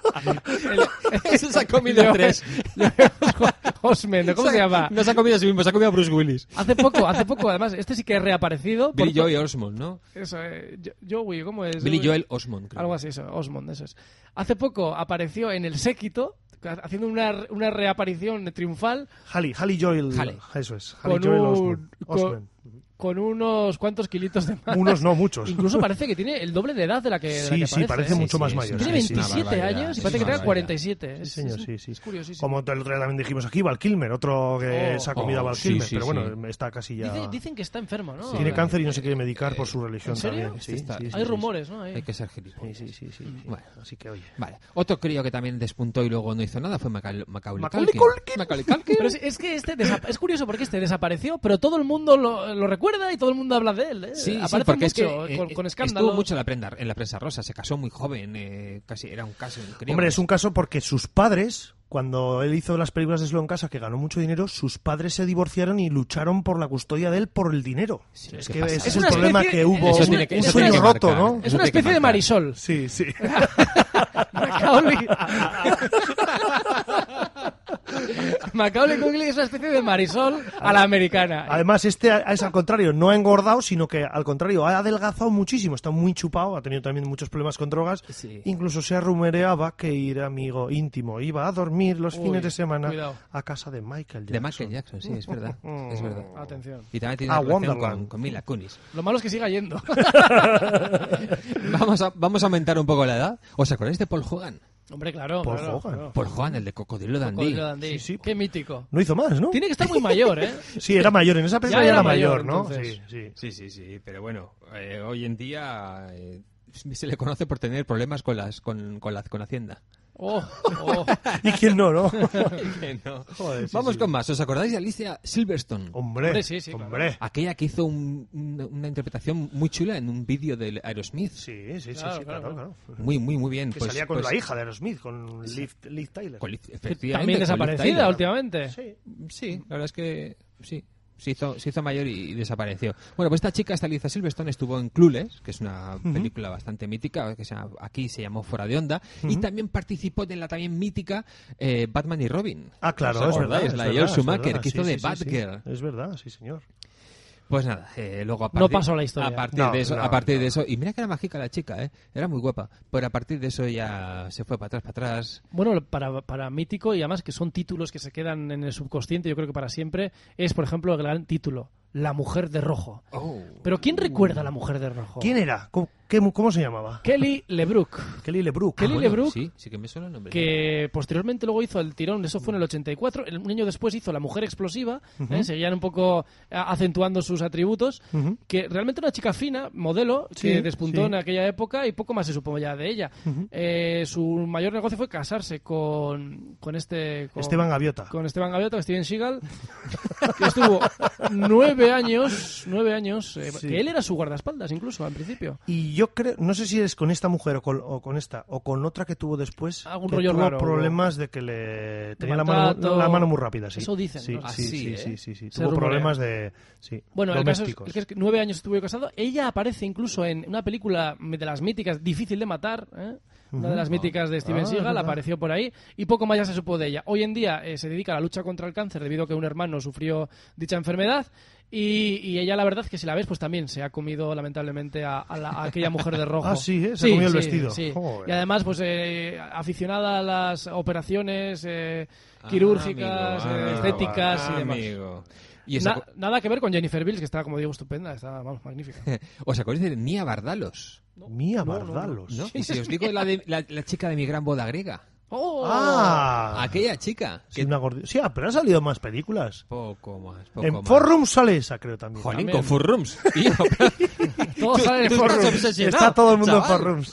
C: El-
B: Ese se ha comido
C: Yo-
B: tres.
C: yo- Osmond, ¿cómo se llama?
B: No se ha comido a sí mismo, se ha comido a Bruce Willis.
C: Hace poco, hace poco, además, este sí que ha reaparecido.
B: Billy
C: por-
B: Joel Osmond, ¿no?
C: Eso, eh, Jo- Joey, ¿cómo es?
B: Billy Joel Osmond, creo.
C: Algo así, eso, Osmond, eso es. Hace poco apareció en El Séquito, haciendo una, una reaparición triunfal
A: Halley, Halley Joel.
B: Halley.
A: Eso es. Halley
C: con
A: Joel
C: un,
A: Osment.
C: con,
A: Osment.
C: con unos cuantos kilitos de más.
A: Unos no, muchos.
C: Incluso parece que tiene el doble de edad de la que, de
A: Sí,
C: la que
A: sí,
C: parece.
A: parece
C: ¿eh?
A: mucho
B: Sí,
A: más
B: sí,
A: mayor.
C: Tiene
A: sí, sí.
C: veintisiete años y
B: es
C: parece que
B: una
C: tenga
B: barbaridad.
C: cuarenta y siete.
A: Sí,
C: Es,
A: señor,
C: es-
A: sí, sí.
C: es curiosísimo.
A: Como el otro día también dijimos aquí, Val Kilmer, otro que
C: Oh.
A: se ha comido a
B: Oh,
A: Val
B: sí,
A: Kilmer,
B: sí,
A: pero
B: sí.
A: bueno, está casi ya...
C: Dice- dicen que está enfermo, ¿no?
A: Tiene
B: Sí.
A: cáncer y no se quiere medicar por su religión
C: ¿En serio?
A: también. Sí,
B: Está-
A: sí, sí,
C: Hay
A: sí,
C: rumores, ¿no? Ahí.
B: Hay que ser
A: Sí,
B: gilipollas.
A: sí, sí, sí, sí.
B: Bueno.
A: Así que oye.
B: Vale. Otro crío que también despuntó y luego no hizo nada fue Macaulay, Macaulay
A: Macaulay
B: Culkin.
A: Culkin.
B: Macaulay Culkin.
C: Pero es, es que este desa- es curioso porque este desapareció, pero todo el mundo lo, lo recuerda y todo el mundo habla de él. ¿eh?
B: Sí, sí,
C: Aparece
B: porque es que
C: mucho,
B: eh,
C: con,
B: eh,
C: con escándalos.
B: estuvo mucho en la, prenda, en la prensa rosa, se casó muy joven, eh, casi era un caso increíble.
A: Hombre, es un caso porque sus padres, cuando él hizo las películas de Solo en Casa, que ganó mucho dinero, sus padres se divorciaron y lucharon por la custodia de él por el dinero.
B: Sí,
A: es
B: qué
A: que
B: pasada.
A: ese
C: Es
A: es el
C: una
A: problema
C: especie-
A: que hubo,
C: eso
A: un,
C: tiene que-
A: un
C: eso
A: sueño
C: tiene que
A: roto,
B: marcar.
A: ¿no?
C: Es
B: Eso
C: una
B: tiene que
C: especie de
B: marcar.
C: Marisol.
A: Sí, sí.
C: Macaulay. Macaulay Culkin es una especie de Marisol a la americana.
A: Además, este es al contrario, no ha engordado, sino que al contrario, ha adelgazado muchísimo, está muy chupado, ha tenido también muchos problemas con drogas.
B: Sí.
A: Incluso se rumoreaba que ir amigo íntimo iba a dormir los
C: Uy,
A: fines de semana
C: cuidado.
A: a casa de Michael Jackson.
B: De Michael Jackson, sí, es verdad. es verdad.
C: Atención.
B: Y también tiene
A: A
B: relación
A: Wonderland.
B: con, con Mila Kunis.
C: Lo malo es que siga yendo.
B: Vamos a, vamos a aumentar un poco la edad. ¿Os acordáis de Paul Hogan?
C: Hombre, claro.
A: Paul
C: claro,
A: Hogan.
C: claro.
B: Paul Hogan, el de Cocodrilo Dundee.
C: Cocodrilo Dundee.
A: Sí, sí.
C: Qué mítico.
A: No hizo más, ¿no?
C: Tiene que estar muy mayor, ¿eh?
A: Sí, era mayor, en esa película ya
C: era
A: era mayor,
C: mayor,
A: ¿no?
C: entonces.
A: Sí, sí.
B: Sí, sí, sí, pero bueno, eh, hoy en día eh, se le conoce por tener problemas con las con, con la con Hacienda.
C: Oh, oh.
A: ¿Y quién no, no?
B: Que no.
A: Joder, sí,
B: Vamos
A: sí.
B: con más. ¿Os acordáis de Alicia Silverstone?
A: Hombre,
C: Hombre, sí, sí,
A: hombre.
B: Aquella que hizo un- una, una interpretación muy chula en un vídeo de Aerosmith.
A: Sí, sí, sí,
C: Claro,
A: sí, claro,
C: claro,
A: claro.
B: Muy, muy, muy bien.
A: Que
B: Pues-
A: salía con
B: pues-
A: la hija de Aerosmith, con Liv, Liv Tyler.
B: con Liv-
C: Que
B: efectivamente,
C: también
B: con Liv
C: desaparecida
B: Tyler.
C: últimamente.
A: Sí.
B: Sí, la verdad es que sí. Se hizo, se hizo mayor y, y desapareció. Bueno, pues esta chica, esta Alicia Silverstone, estuvo en Clueless, que es una película bastante mítica, que se llama- aquí se llamó Fuera de Onda, y también participó en la también mítica eh, Batman y Robin.
A: Ah, claro,
B: ¿Os
A: es verdad.
B: acordáis?
A: es
B: La
A: verdad,
B: Joel
A: es
B: Schumacher,
A: verdad.
B: que hizo
A: Sí,
B: de
A: sí, sí,
B: Batgirl.
A: sí. Es verdad, sí, señor.
B: Pues nada, eh, luego a
C: No
B: partir,
C: pasó la historia.
B: A partir
A: No,
B: de eso,
A: no,
B: a partir
A: no.
B: de eso, y mira que era mágica la chica, ¿eh? Era muy guapa, pero a partir de eso ya se fue para atrás, para atrás.
C: Bueno, para, para mítico y además que son títulos que se quedan en el subconsciente, yo creo que para siempre, es por ejemplo el gran título, La Mujer de Rojo.
B: Oh.
C: Pero ¿quién recuerda a La Mujer de Rojo?
A: ¿Quién era? ¿Cómo, qué- cómo se llamaba?
C: Kelly LeBrook,
A: Kelly LeBrook.
C: Kelly
A: Ah, bueno.
C: LeBrook,
B: Sí, sí que me suena el nombre.
C: que posteriormente luego hizo el tirón, eso fue en el ochenta y cuatro, el- un año después hizo La Mujer Explosiva, ¿eh? Seguían un poco a- acentuando sus atributos,
A: Ujú.
C: que realmente una chica fina, modelo, que
A: Sí,
C: despuntó
A: sí.
C: en aquella época y poco más se supo ya de ella. Eh, su mayor negocio fue casarse con, con este... con-
A: Esteban Gaviota.
C: con Esteban Gaviota, Steven Seagal, que estuvo nueve años, nueve años, eh,
A: Sí.
C: que él era su guardaespaldas incluso al principio.
A: Y yo creo, no sé si es con esta mujer o con, o con esta, o con otra que tuvo después,
C: Algún
A: que
C: rollo
A: tuvo
C: raro,
A: problemas de que le tenía la mano,
C: maltrato.
A: la mano muy rápida, sí.
C: Eso dicen,
A: Sí,
C: ¿no?
A: sí,
B: Así,
A: sí,
B: ¿eh?
A: sí, sí, sí.
C: Se
A: Tuvo
C: rumorea.
A: problemas de, sí,
C: Bueno, el caso es,
A: domésticos.
C: es que nueve años estuvo casado. Ella aparece incluso en una película de las míticas, Difícil de matar, ¿eh? Una de las míticas de Steven
A: Ah, es
C: Seagal,
A: verdad.
C: apareció por ahí y poco más ya se supo de ella. Hoy en día eh, se dedica a la lucha contra el cáncer debido a que un hermano sufrió dicha enfermedad y, y ella la verdad es que si la ves pues también se ha comido lamentablemente a, a la- a aquella mujer de rojo.
A: Ah, sí, ¿eh? Se ha comido el vestido.
C: sí.
A: Joder.
C: Y además pues eh, aficionada a las operaciones eh, quirúrgicas,
B: Ah,
C: eh,
B: amigo,
C: estéticas
B: ah,
C: y demás.
B: amigo. ¿Y esa-
C: Na- nada que ver con Jennifer Bills, que está, como digo, estupenda, está vamos, magnífica.
B: ¿Os acordáis de Mia Bardalos?
A: Mía
C: no, no,
A: Bardalos.
B: ¿No? Y si os digo la, de, la, la chica de mi gran boda griega.
C: ¡Oh!
A: Ah,
B: Aquella chica.
A: sí,
B: Que
A: una gordi- sí, ah, pero han salido más películas.
B: Poco más, poco
A: En
B: más.
A: Forum sale esa, creo también.
B: Jolín,
C: También.
B: con Furrums. Tío,
C: Todo sale de
B: tú
C: forro.
B: estás obsesionado,
A: Está todo el mundo
B: chaval.
A: en Forrums.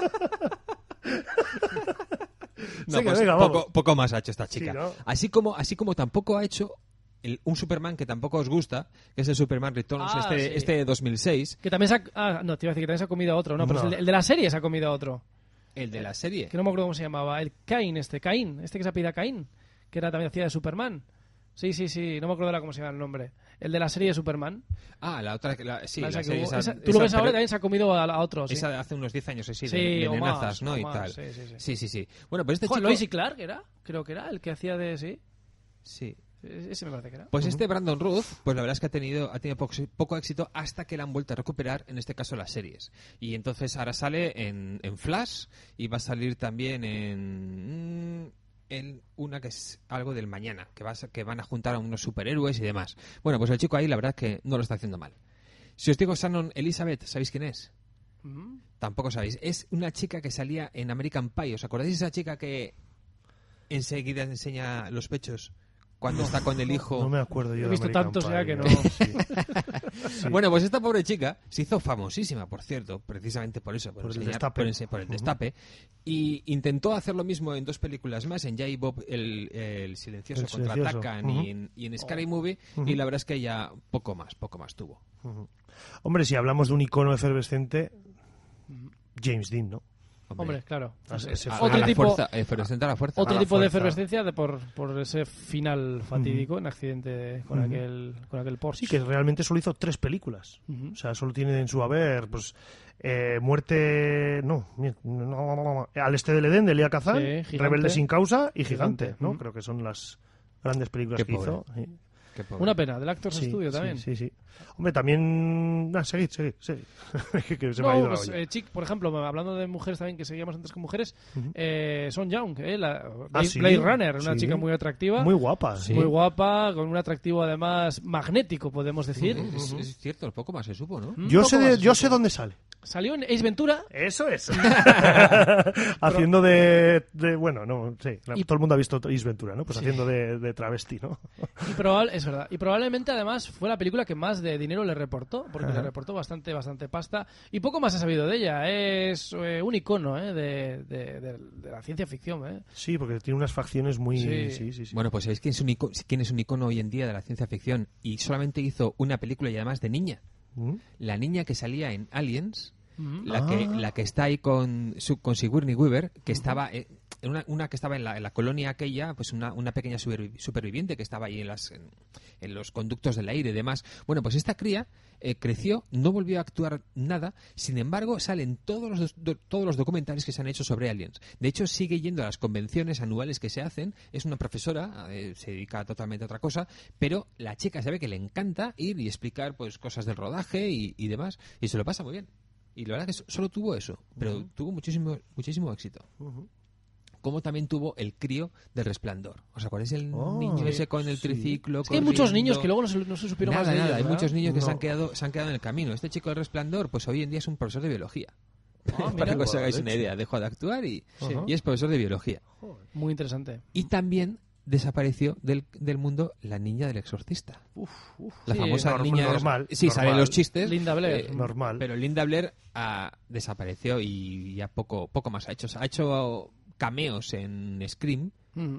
B: No,
A: Venga,
B: pues
A: venga, vamos.
B: poco, poco más ha hecho esta chica.
A: Sí, ¿no?
B: Así como así como tampoco ha hecho el- un Superman que tampoco os gusta, que es el Superman Returns,
C: Ah,
B: este,
C: sí.
B: este de dos mil seis,
C: Que también se ha... Ah, no, te iba a decir que también se ha comido a otro. No, pero
A: No.
C: es el, de- el de la serie se ha comido a otro.
B: el de la serie.
C: Que no me acuerdo cómo se llamaba. El Cain, este. Cain. Este que se apellida Cain. Que era también hacía de Superman. Sí, sí, sí. No me acuerdo ahora cómo se llama el nombre. El de la serie de Superman.
B: Ah, la otra, que la, sí,
C: La
B: la
C: esa que
B: serie
C: hubo.
B: esa-
C: Esa- tú lo
B: esa,
C: ves ahora y
B: pero
C: también se ha comido a, a otro. Sí,
B: esa de hace unos diez años así,
C: Sí,
B: de, de
C: o más,
B: nenazas, ¿no?
C: o
B: Y
C: más,
B: tal.
C: sí, sí, sí.
B: sí, sí, sí. Bueno, pues este
C: Joder,
B: chico...
C: Lois y Clark era. Creo que era el que hacía de... Sí.
B: Sí.
C: Ese me parece que era.
B: Pues este Brandon Ruth, pues la verdad es que ha tenido, ha tenido poco, poco éxito hasta que la han vuelto a recuperar, en este caso las series. Y entonces ahora sale en, en Flash y va a salir también en, en una que es algo del mañana, que, va a ser- que van a juntar a unos superhéroes y demás. Bueno, pues el chico ahí la verdad es que no lo está haciendo mal. Si os digo Shannon Elizabeth, ¿sabéis quién es?
C: Mm.
B: Tampoco sabéis. Es una chica que salía en American Pie. ¿Os acordáis de esa chica que enseguida enseña los pechos cuando está con el hijo?
A: No me acuerdo yo.
C: He
A: de
C: visto
A: American
C: tantos ya
A: Pie,
C: que no.
A: Sí. Sí.
B: Bueno, pues esta pobre chica se hizo famosísima, por cierto, precisamente por eso, por,
A: Por el
B: enseñar-
A: destape.
B: por ese- por el destape, y intentó hacer lo mismo en dos películas más, en Jay Bob el, el silencioso
A: El silencioso.
B: contraatacan
A: Ujú.
B: y en, y en Scary Movie,
A: Ujú.
B: y la verdad es que ya poco más, poco más tuvo.
A: Ujú. Hombre, si hablamos de un icono efervescente, James Dean, ¿no?
C: Hombre, claro.
A: Ah,
C: Sí,
A: ese
B: A-
A: fue
B: a
C: otro
B: la
C: tipo,
B: fuerza, efervescente a la fuerza.
C: otro
A: a la
C: tipo de
A: fuerza.
C: efervescencia de por, por ese final fatídico en accidente con
A: Ujú.
C: aquel con aquel Porsche.
A: Sí, que realmente solo hizo tres películas.
C: Ujú.
A: O sea, solo tiene en su haber, pues, eh, Muerte... No, no, no, no, no, Al este del Edén, de Elia Kazan,
C: Sí, Gigante.
A: Rebelde sin causa y Gigante,
C: Gigante.
A: ¿no?
C: Ujú.
A: Creo que son las grandes películas
B: Qué
A: que
B: pobre.
A: hizo. Sí.
B: Qué pobre.
C: Una pena, del Actors
A: Sí,
C: Studio
A: sí,
C: también.
A: Sí, sí. Hombre, también... Ah, seguid, seguid, seguid. que, que se me ha
C: No,
A: ido la
C: pues,
A: olla.
C: eh, Chic, por ejemplo, hablando de mujeres también que seguíamos antes con mujeres,
A: Ujú.
C: eh, Son Young, eh, la, Blade,
A: Ah, sí,
C: Blade Runner, una
A: sí.
C: chica muy atractiva,
A: Muy guapa. Sí.
C: muy guapa, con un atractivo además magnético, podemos decir.
B: Es, es cierto, poco más se supo, ¿no?
C: Un
A: Yo
C: poco
A: sé, de-
C: más
A: yo
C: supo.
A: sé dónde sale.
C: Salió en Ace Ventura.
A: Eso es. Haciendo de, de- Bueno, no, sí. la-
C: Y-
A: todo el mundo ha visto Ace Ventura, ¿no? Pues
C: Sí.
A: haciendo de, de travesti, ¿no?
C: Y probable, es verdad. Y probablemente además fue la película que más de dinero le reportó, porque
A: Ajá.
C: le reportó bastante, bastante pasta. Y poco más he sabido de ella. Es eh, un icono eh, de, de- de- de la ciencia ficción. Eh.
A: Sí, porque tiene unas facciones muy...
C: Sí.
A: Sí, sí, sí.
B: Bueno, pues ¿sabéis quién es, un icono, quién es un icono hoy en día de la ciencia ficción? Y solamente hizo una película y además de niña.
A: ¿Mm?
B: La niña que salía en Aliens,
C: Ujú.
B: la, que,
A: Ah.
B: la que está ahí con, su, con Sigourney Weaver, que estaba... eh, una, una que estaba en la, en la colonia aquella, pues una, una pequeña supervi- superviviente que estaba ahí en, las, en, en los conductos del aire y demás. Bueno, pues esta cría eh, creció, no volvió a actuar nada, sin embargo salen todos los, dos- do- todos los documentales que se han hecho sobre aliens. De hecho, sigue yendo a las convenciones anuales que se hacen, es una profesora, eh, se dedica totalmente a otra cosa, pero la chica sabe que le encanta ir y explicar pues cosas del rodaje y, y demás, y se lo pasa muy bien. Y la verdad que so- solo tuvo eso, pero tuvo muchísimo, muchísimo éxito.
A: Ujú.
B: Como también tuvo el crío del Resplandor. ¿Os acordáis del
A: Oh,
B: niño
A: sí,
B: ese con el
A: sí.
B: triciclo?
C: Es que hay muchos
B: corriendo?
C: niños que luego no se, no se supieron
B: Nada,
C: más de
B: nada,
C: ellos,
B: hay
C: ¿verdad?
B: muchos niños que se,
A: No.
B: han quedado, se han quedado en el camino. Este chico del Resplandor, pues hoy en día es un profesor de biología.
C: Ah, mira.
B: Para que os
A: Buena
B: hagáis una
A: leche.
B: idea. Dejó de actuar y,
A: Sí.
B: y es profesor de biología.
C: Muy interesante.
B: Y también desapareció del, del mundo la niña del exorcista. La
C: Sí,
B: famosa
A: norm-
B: niña...
A: normal,
B: Sí, salen
A: normal.
B: los chistes.
C: Linda Blair.
A: Normal.
B: Pero Linda Blair ah, desapareció y ya poco, poco más ha hecho. O sea, ha hecho cameos en Scream,
C: Ujú.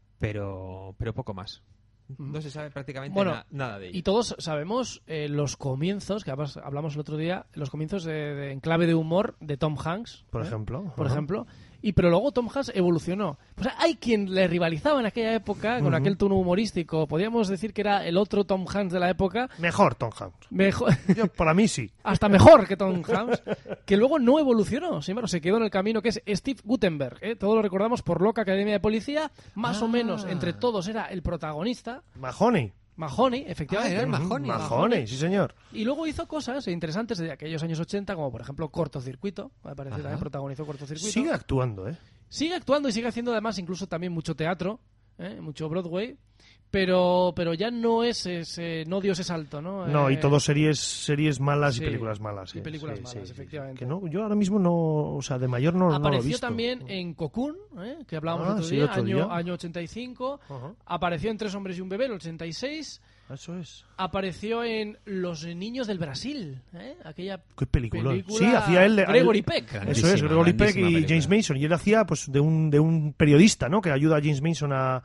B: pero, pero poco más. No se sabe prácticamente
C: Bueno,
B: na- nada de ella.
C: Y todos sabemos eh, los comienzos, que además hablamos el otro día, los comienzos de, de- en clave de humor de Tom Hanks.
A: Por
C: ¿eh?
A: ejemplo.
C: Por
A: Ajá.
C: ejemplo. Y pero luego Tom Hanks evolucionó. Pues hay quien le rivalizaba en aquella época con
A: Ujú.
C: aquel tono humorístico. Podríamos decir que era el otro Tom Hanks de la época.
A: Mejor Tom Hanks.
C: Mejor,
A: Yo, para mí sí.
C: hasta mejor que Tom Hanks, que luego no evolucionó, sin embargo, se quedó en el camino que es Steve Guttenberg. ¿eh? Todos lo recordamos por Loca Academia de Policía, más o
B: Ah.
C: menos entre todos era el protagonista,
A: Mahoney.
C: Mahoney, efectivamente.
B: Ah, era el Mahoney.
A: Mahoney, sí señor.
C: Y luego hizo cosas interesantes de aquellos años ochenta, como por ejemplo Cortocircuito, me parece,
B: Ajá.
C: también protagonizó Cortocircuito.
A: Sigue actuando, ¿eh?
C: Sigue actuando y sigue haciendo además incluso también mucho teatro, ¿eh? Mucho Broadway, pero pero ya no es ese, no dio ese salto, ¿no?
A: No,
C: Eh,
A: y todo series series malas
C: sí,
A: y películas malas.
C: y
A: sí,
C: películas
A: sí,
C: malas,
A: sí, sí.
C: efectivamente.
A: Que no, yo ahora mismo no, o sea, de mayor no, no lo he
C: Apareció
A: visto.
C: también en Cocoon, ¿eh? Que hablábamos
A: Ah,
C: el otro
A: sí,
C: día,
A: otro
C: año,
A: día.
C: año ochenta y cinco.
A: Ajá.
C: Apareció en Tres hombres y un bebé, el ochenta y seis.
A: Eso es.
C: Apareció en Los niños del Brasil, ¿eh? Aquella
A: Qué película.
C: película
A: Sí, hacía él de-
C: Gregory
A: él-
C: Peck.
A: Eso es,
B: Grandísima,
A: Gregory Peck
B: grandísima
A: y
B: película.
A: James Mason. Y él hacía pues de un, de un periodista, ¿no? Que ayuda a James Mason a, a,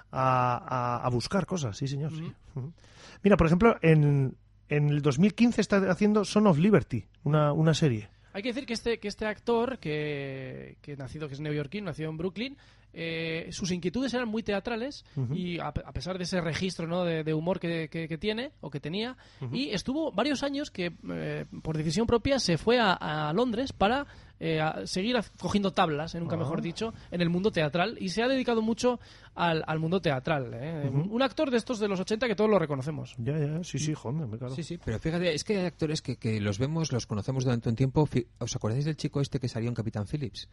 A: a- a buscar cosas, sí, señor. sí. Ujú. Mira, por ejemplo, en, en el dos mil quince está haciendo Son of Liberty, una, una serie.
C: Hay que decir que este, que este actor, que, que nacido, que es neoyorquino, nacido en Brooklyn, eh, sus inquietudes eran muy teatrales
A: Ujú.
C: y a, a pesar de ese registro, ¿no? de, de humor que, que- que tiene o que tenía, y estuvo varios años que eh, por decisión propia se fue a, a Londres para eh, a seguir haz- cogiendo tablas, eh, nunca
A: Ah.
C: mejor dicho, en el mundo teatral y se ha dedicado mucho al, al mundo teatral. ¿eh? un, un actor de estos de los ochenta que todos lo reconocemos.
A: Ya, ya, sí, sí, joder, me claro.
B: Sí, sí, pero fíjate, es que hay actores que, que los vemos, los conocemos durante un tiempo. Fi- ¿Os acordáis del chico este que salió en Capitán Phillips?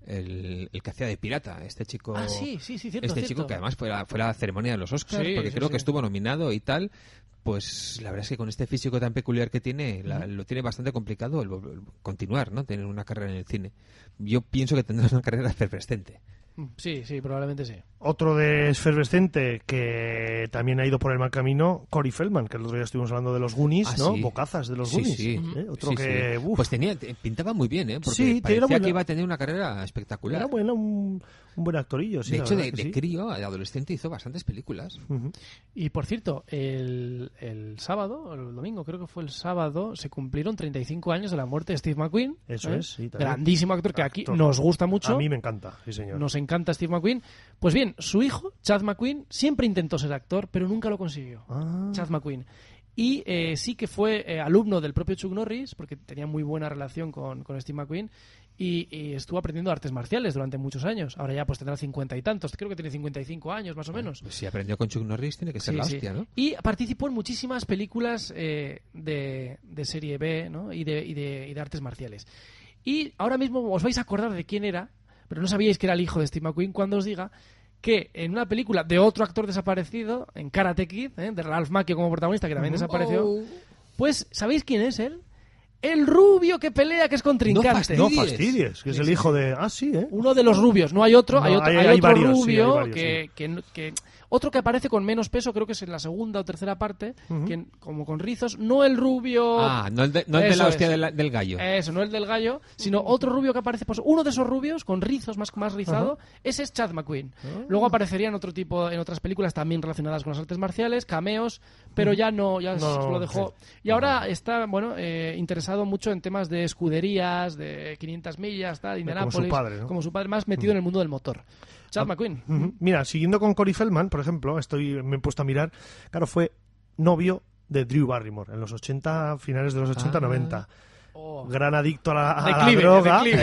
B: El, el que hacía de pirata, este chico...
C: Ah, sí, sí, sí, cierto,
B: Este
C: cierto.
B: chico que además fue la, fue la ceremonia de los Oscars,
C: Sí,
B: porque
C: sí,
B: creo
C: sí.
B: que estuvo nominado y tal, pues la verdad es que con este físico tan peculiar que tiene, la, lo tiene bastante complicado el, el continuar, ¿no? Tener una carrera en el cine. Yo pienso que tendrá una carrera efervescente.
C: Sí, sí, probablemente sí.
A: Otro de efervescente que también ha ido por el mal camino, Corey Feldman, que el otro día estuvimos hablando de los Goonies,
B: Ah,
A: ¿no?
B: sí.
A: Bocazas de los
B: Sí,
A: Goonies.
B: sí.
A: ¿eh? Otro
B: Sí,
A: que...
B: sí.
A: uf,
B: Pues tenía, pintaba muy bien, ¿eh? Porque
A: Sí,
B: parecía
A: era buena-
B: que iba a tener una carrera espectacular.
A: era bueno, un, un buen actorillo, sí.
B: de
A: la
B: hecho,
A: verdad
B: de,
A: que
B: de
A: sí.
B: crío, de adolescente, hizo bastantes películas.
A: Ujú.
C: Y por cierto, el, el sábado, o el domingo, creo que fue el sábado, se cumplieron treinta y cinco años de la muerte de Steve McQueen.
A: Eso
C: ¿eh?
A: es, sí, también.
C: Grandísimo actor que aquí
A: Actor.
C: nos gusta mucho.
A: A mí me encanta, sí señor.
C: Nos encanta Steve McQueen. Pues bien, su hijo, Chad McQueen, siempre intentó ser actor, pero nunca lo consiguió.
A: Ah.
C: Chad McQueen. Y eh, sí que fue eh, alumno del propio Chuck Norris, porque tenía muy buena relación con, con Steve McQueen, y, y estuvo aprendiendo artes marciales durante muchos años. Ahora ya pues tendrá cincuenta y tantos, creo que tiene cincuenta y cinco años más o menos.
B: Pues si aprendió con Chuck Norris, tiene que ser
C: Sí,
B: la
C: sí.
B: hostia, ¿no?
C: Y participó en muchísimas películas eh, de, de serie B, ¿no? y, de, y, de, y de artes marciales. Y ahora mismo os vais a acordar de quién era, pero no sabíais que era el hijo de Steve McQueen cuando os diga que en una película de otro actor desaparecido, en Karate Kid, ¿eh? de Ralph Macchio como protagonista, que también desapareció,
B: Oh.
C: pues ¿sabéis quién es él? El rubio que pelea, que es contrincante.
B: fastidies.
A: No fastidies, que es el hijo de... Ah, sí, ¿eh?
C: Uno de los rubios, no hay otro,
A: No,
C: hay otro,
A: hay-
C: hay
A: hay
C: otro
A: varios, sí,
C: rubio
A: hay varios,
C: que,
A: sí.
C: que, que- otro que aparece con menos peso, creo que es en la segunda o tercera parte, que, como con rizos, no el rubio.
B: Ah, no el de, no el de
C: Eso
B: la hostia
C: es.
B: de la- del gallo.
C: Eso, no el del gallo, sino otro rubio que aparece, pues uno de esos rubios con rizos más, más rizado, ese es Chad McQueen. Luego aparecería en otro tipo, en otras películas también relacionadas con las artes marciales, cameos, pero ya no, ya
A: No,
C: se lo dejó. Y ahora está, bueno, eh, interesado mucho en temas de escuderías, de quinientas millas, tal,
A: Como
C: Indianápolis,
A: su padre, ¿no?
C: como su padre, más metido en el mundo del motor. Chad
A: Ah,
C: McQueen.
A: Ujú. Mira, siguiendo con Corey Feldman, por ejemplo, estoy me he puesto a mirar, claro, fue novio de Drew Barrymore en los ochenta, finales de los ochenta,
B: Ah.
A: noventa.
C: Oh.
A: Gran adicto a la, a la
C: Declive,
A: droga.
C: declive.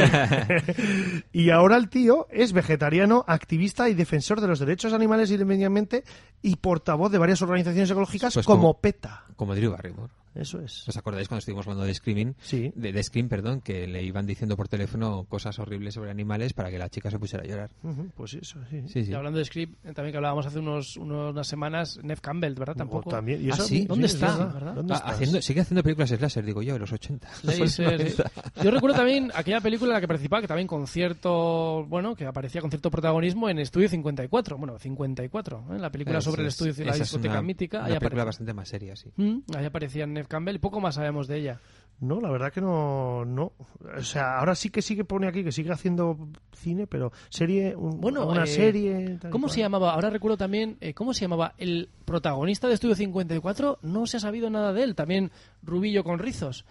A: ¿eh? Y ahora el tío es vegetariano, activista y defensor de los derechos animales y del medio ambiente y portavoz de varias organizaciones ecológicas
B: Pues
A: como,
B: como-
A: PETA.
B: Como Drew Barrymore.
A: Eso es.
B: ¿Os acordáis cuando estuvimos hablando de Screaming?
A: Sí.
B: De, de Scream, perdón, que le iban diciendo por teléfono cosas horribles sobre animales para que la chica se pusiera a llorar.
A: Ujú, pues eso, sí.
B: Sí, sí.
C: Y hablando de script, eh, también que hablábamos hace unos, unos- unas semanas, Neve Campbell, ¿verdad?
A: O
C: Tampoco.
A: también, y
B: Ah,
A: eso,
B: sí,
C: ¿dónde
A: es
C: está,
A: verdad.
C: verdad?
A: ¿Dónde
B: Ah,
A: estás?
B: haciendo, sigue haciendo películas slasher, digo yo, de los ochenta.
C: Sí, sí, sí. Yo recuerdo también aquella película en la que participaba, que también con cierto, bueno, que aparecía con cierto protagonismo en Estudio cincuenta y cuatro. Bueno, cincuenta y cuatro, ¿eh? La película sobre el estudio y la
B: Esa es
C: discoteca
B: una-
C: mítica.
B: Una
C: Ahí
B: película
C: aparecía.
B: bastante más seria, sí.
C: Mm, ahí aparecía Neve Campbell y poco más sabemos de ella.
A: No, la verdad que no, no. O sea, ahora sí que sí que pone aquí que sigue haciendo cine, pero serie, un-
C: Bueno,
A: una
C: eh,
A: serie. tal y
C: ¿Cómo
A: cual.
C: se llamaba? Ahora recuerdo también, eh, ¿cómo se llamaba? El protagonista de Estudio cincuenta y cuatro, no se ha sabido nada de él. También rubillo con rizos.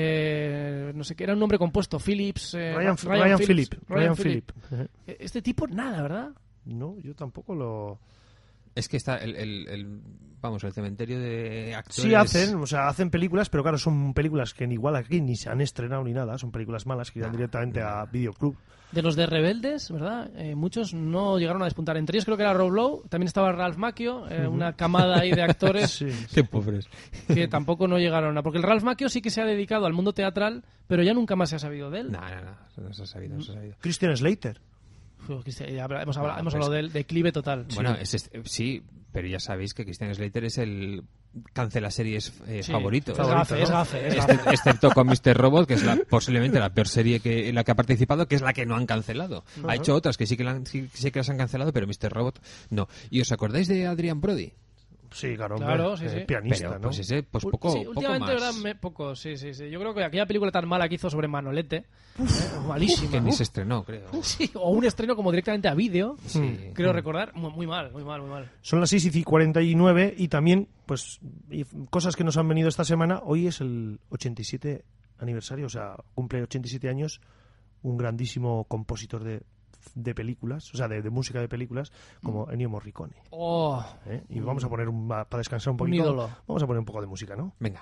C: Eh, no sé qué, era un nombre compuesto. Phillips. eh,
A: Ryan, Ryan, Phillip.
C: Ryan
A: Ryan
C: Phillip.
A: Phillip.
C: Eh, Este tipo, nada, ¿verdad?
A: No, yo tampoco lo.
B: Es que está el, el- el- vamos, el cementerio de actores.
A: Sí hacen, o sea, hacen películas, pero claro, son películas que ni igual aquí ni se han estrenado ni nada, son películas malas que irán directamente a Videoclub.
C: De los de Rebeldes, ¿verdad? Eh, muchos no llegaron a despuntar. Entre ellos creo que era Rob Lowe, también estaba Ralph Macchio, eh, una camada ahí de actores
A: Sí.
B: Qué pobres.
C: que tampoco no llegaron a... Porque el Ralph Macchio sí que se ha dedicado al mundo teatral, pero ya nunca más se ha sabido de él.
B: No, no, no, no se ha sabido, no se ha sabido.
A: Christian Slater.
C: Uf, Cristian, ya habla- hemos hablado,
B: No,
C: hemos
B: pues-
C: hablado del declive total.
B: Bueno, es este- sí, pero ya sabéis que Christian Slater es el cancela series eh,
C: Sí,
B: favorito.
C: Es
A: Favorito,
C: gafe,
A: ¿no?
C: es gafe, es
B: Este-
C: gafe.
B: excepto con mister Robot, que es la, posiblemente la peor serie que, en la que ha participado, que es la que no han cancelado. Ha hecho otras que sí que, la han- sí, sí que las han cancelado, pero mister Robot no. ¿Y os acordáis de Adrian Brody?
A: Sí, claro, hombre,
C: Claro, sí,
A: eh,
C: sí.
A: pianista,
B: Pero
A: ¿no?
B: pues ese, pues poco,
C: Sí,
B: poco
C: últimamente,
B: más.
C: ¿verdad? Me- poco, sí, sí, sí. Yo creo que aquella película tan mala que hizo sobre Manolete, eh, malísima.
B: Que ni
C: Uf.
B: se estrenó, creo.
C: Sí, o un estreno como directamente a vídeo,
B: Sí.
C: creo recordar. Muy, muy mal, muy mal, muy mal.
A: Son las seis y cuarenta y nueve y también, pues, y cosas que nos han venido esta semana. Hoy es el ochenta y siete aniversario, o sea, cumple ochenta y siete años un grandísimo compositor de, de películas, o sea, de, de música de películas, como Ennio Morricone.
C: Oh,
A: ¿eh? Y vamos a poner, un, para descansar un
C: Un
A: poquito,
C: ídolo.
A: vamos a poner un poco de música, ¿no?
B: Venga.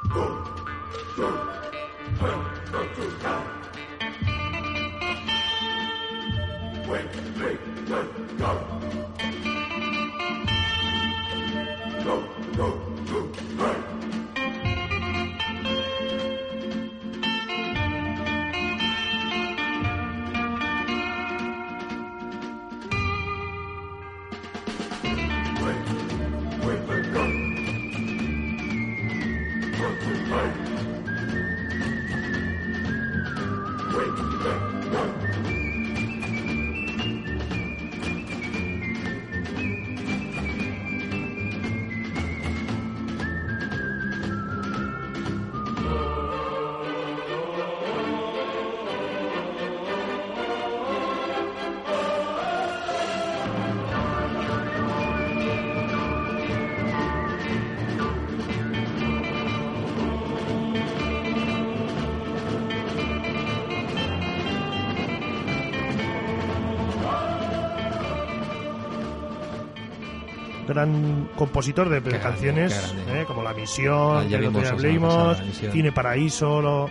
A: Gran compositor de
B: Qué
A: canciones,
B: grande, qué grande.
A: eh, como La Misión,
B: Ah, ya
A: que el otro
B: vimos
A: día
B: esa
A: hablamos,
B: pasada, La Misión.
A: Cine Paraíso, lo-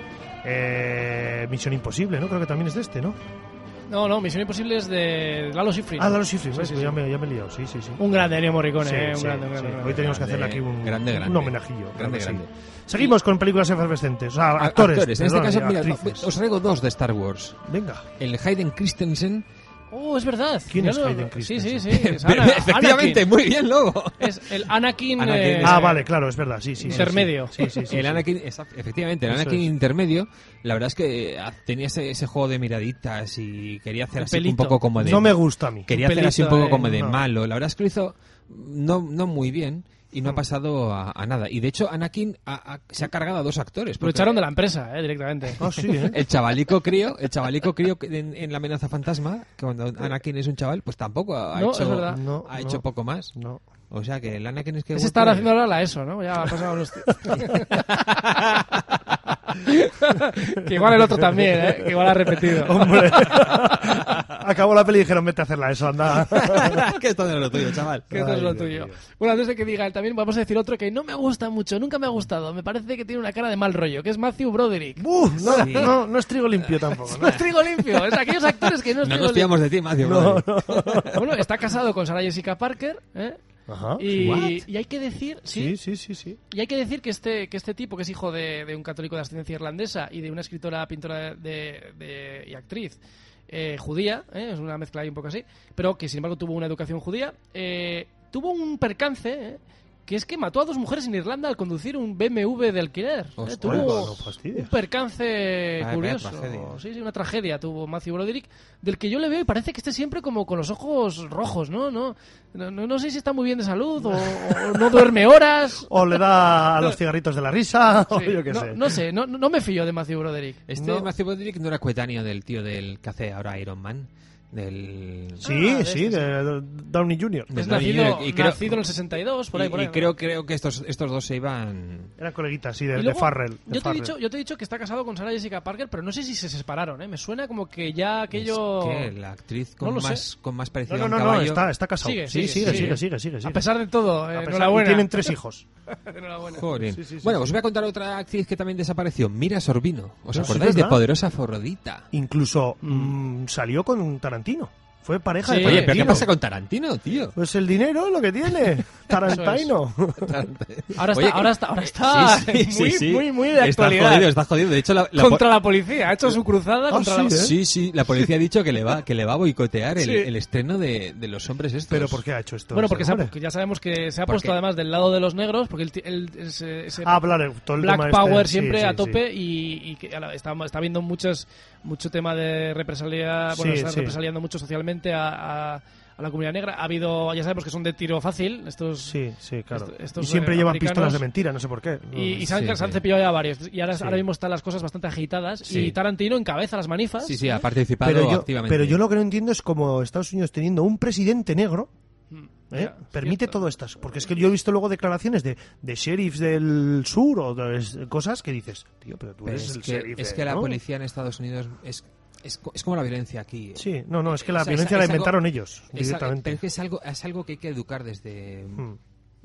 A: eh, Misión Imposible, ¿no? Creo que también es de este, ¿no?
C: No, no, Misión Imposible es de Lalo Schifrin.
A: Ah, Lalo Schifrin,
C: Sí,
A: ¿ves?
C: sí,
A: Pues
C: sí.
A: ya, me, ya me he liado, sí, sí, sí.
C: Un grande Ennio Morricone,
A: Sí,
C: eh, un
A: sí,
C: grande, un
A: sí.
C: grande, un grande.
A: Hoy tenemos que
B: Grande,
A: hacerle aquí un,
B: grande, grande.
A: un homenajillo. claro
B: Grande,
A: que sí.
B: grande.
A: Seguimos con películas efervescentes, o sea,
B: A-
A: actores.
B: En este
A: perdón,
B: caso,
A: y
B: mira,
A: actrices.
B: os traigo dos de Star Wars.
A: Venga.
B: El Hayden Christensen.
C: Oh, es verdad.
A: ¿Quién
C: Ya
A: es
C: lo-
A: Hayden
C: Sí, sí,
A: Christensen?
C: sí. Es
B: Pero,
C: Ana-
B: efectivamente,
C: Anakin.
B: muy bien, Lobo.
C: Es el Anakin.
B: Anakin
C: eh,
B: es-
A: Ah, vale, claro, es verdad, sí, sí. sí,
C: Intermedio.
A: Sí, sí, sí. sí,
B: el
A: sí.
B: Anakin, esa- efectivamente, el
A: Eso
B: Anakin
A: es.
B: intermedio, la verdad es que ah, tenía ese, ese juego de miraditas y quería hacer
C: El
B: así un
C: pelito.
B: poco como de...
A: No me gusta a mí.
B: Quería
C: Un
B: hacer así un
C: pelito,
B: poco como
C: eh,
B: de
A: no.
B: malo. La verdad es que lo hizo no, no muy bien y no ha pasado a, a nada. Y de hecho, Anakin ha- ha- se ha cargado a dos actores.
C: Lo
B: porque
C: echaron de la empresa, eh, directamente.
A: Ah, sí, ¿eh?
B: El chavalico crío, el chavalico crío que en, en La amenaza fantasma, que cuando Anakin es un chaval, pues tampoco ha
C: No,
B: hecho,
C: es verdad.
A: No,
B: ha
A: no.
B: hecho poco más.
A: No.
B: O sea que el Anakin es que...
C: Ese estaba haciendo ahora la ESO, ¿no? Ya ha pasado los... Que igual el otro también, ¿eh? Que igual ha repetido.
A: Hombre. Acabó la peli y dijeron, vete a hacerla eso, anda.
B: que esto no es lo tuyo, chaval.
C: Que esto es
A: Ay,
C: lo
A: Dios
C: tuyo.
A: mío.
C: Bueno, antes de que diga él también, vamos a decir otro que no me gusta mucho, nunca me ha gustado. Me parece que tiene una cara de mal rollo, que es Matthew Broderick.
A: Uf, no,
B: Sí.
A: no, no es trigo limpio tampoco.
C: No es trigo limpio, es aquellos actores que no es
B: No
C: trigo
B: nos fiamos de ti, Matthew.
A: No,
B: brother.
A: no.
C: Bueno, está casado con Sarah Jessica Parker, ¿eh?
A: Ajá.
C: Y, y hay que decir, sí,
A: Sí, sí, sí, sí.
C: y hay que decir que este, que este tipo, que es hijo de, de un católico de ascendencia irlandesa y de una escritora, pintora de, de- y actriz eh, judía, ¿eh? Es una mezcla ahí un poco así, pero que sin embargo tuvo una educación judía, eh, tuvo un percance, ¿eh? Que es que mató a dos mujeres en Irlanda al conducir un B M W de alquiler. ¿eh?
B: Ostras.
C: Tuvo
A: No fastidies.
C: un percance
B: Vaya,
C: curioso.
B: vaya tragedia.
C: Sí, sí, una tragedia tuvo Matthew Broderick, del que yo le veo y parece que esté siempre como con los ojos rojos, ¿no? No, no, no, no sé si está muy bien de salud o, o no duerme horas.
A: O le da a los cigarritos de la risa, o
C: Sí,
A: yo qué
C: no,
A: sé.
C: no sé, no, no me fío de Matthew Broderick.
B: Este
A: No.
B: Matthew Broderick no era coetáneo del tío del que hace ahora Iron Man. Del...
A: Sí,
C: Ah, de
A: sí,
C: este,
A: de Downey junior
B: De
C: Es
B: Downey
C: nacido,
B: junior, y creo-
C: nacido en el sesenta y dos, por ahí,
B: y,
C: por ahí.
B: y creo, creo que estos, estos dos se iban...
A: Eran coleguitas, sí, de,
C: Y
A: de
C: luego,
A: Farrell. de
C: yo, te he
A: Farrell.
C: dicho, yo te he dicho que está casado con Sarah Jessica Parker, pero no sé si se separaron, ¿eh? Me suena como que ya aquello...
B: Es que la actriz con,
C: No lo sé.
B: más, con más
A: No,
B: parecido
A: no,
B: a un
A: no, no,
B: caballo...
A: está, está casado.
C: Sigue,
A: sí,
C: sigue,
A: sigue,
C: sigue.
A: sigue, sigue, sigue, sigue.
C: A pesar de todo, eh,
A: A pesar-
C: enhorabuena.
A: y tienen tres hijos.
C: Enhorabuena.
B: Joder.
A: Sí, sí, sí,
B: bueno,
A: sí.
B: os voy a contar otra actriz que también desapareció, Mira Sorbino. ¿Os
A: No,
B: acordáis
A: es
B: de
A: verdad.
B: Poderosa Afrodita?
A: Incluso mm, salió con Tarantino. Fue pareja
C: Sí.
A: de
B: Oye,
A: Tarantino.
B: ¿pero qué pasa con Tarantino, tío?
A: Pues el dinero es lo que tiene. Tarantino.
C: Ahora está,
B: Oye,
C: ahora está, ahora está
B: sí, sí,
C: muy,
B: sí, sí.
C: muy, muy de
B: Está
C: actualidad.
B: jodido, está jodido. De hecho, la, la
C: Contra
B: po-
C: la policía, ha hecho su cruzada
A: Ah,
C: contra
A: sí,
C: la...
A: ¿eh?
B: Sí, sí, la policía ha dicho que le va, que le va a boicotear el,
C: Sí.
B: el estreno de, de los hombres estos.
A: ¿Pero por qué ha hecho esto?
C: Bueno,
A: este
C: porque, se ha-
A: hombre?
C: porque ya sabemos que se ha
B: ¿Por
C: puesto
B: qué?
C: además del lado de los negros, porque él, ti- él- ese, ese
A: Ah, claro, todo el
C: Black
A: tema
C: Power
A: este, sí,
C: siempre
A: sí,
C: a
A: sí.
C: tope y, y que ahora está, está habiendo muchos, mucho tema de represalia, bueno,
A: Sí,
C: está
A: sí.
C: represaliando mucho socialmente a, a- a la comunidad negra. Ha habido, ya sabemos que son de tiro fácil, estos...
A: Sí, sí, claro.
C: Esto- estos,
A: y siempre
C: eh,
A: llevan
C: americanos-
A: pistolas de mentira, no sé por qué.
C: Y, y se, han,
B: Sí,
C: se han
B: sí.
C: cepillado ya varios. Y ahora,
A: Sí.
C: ahora mismo están las cosas bastante agitadas.
B: Sí.
C: Y Tarantino encabeza las manifas.
B: Sí, sí, ha participado
A: pero yo,
B: activamente.
A: pero yo lo que no entiendo es como Estados Unidos teniendo un presidente negro
C: Mm,
A: ¿eh?
C: ya,
A: permite
C: cierto.
A: todo estas. Porque es que yo he visto luego declaraciones de, de sheriffs del sur o de es- cosas que dices, tío, pero tú
B: Pero
A: eres
B: es
A: el
B: que,
A: sheriff.
B: es
A: eh,
B: que la
A: ¿no?
B: policía en Estados Unidos es, es, co- es como la violencia aquí.
A: Sí, no, no, es que la
B: O sea,
A: violencia
B: es-
A: la
B: es algo-
A: inventaron ellos
B: Es,
A: directamente.
B: pero es que es algo, es algo que hay que educar desde,
A: Hmm.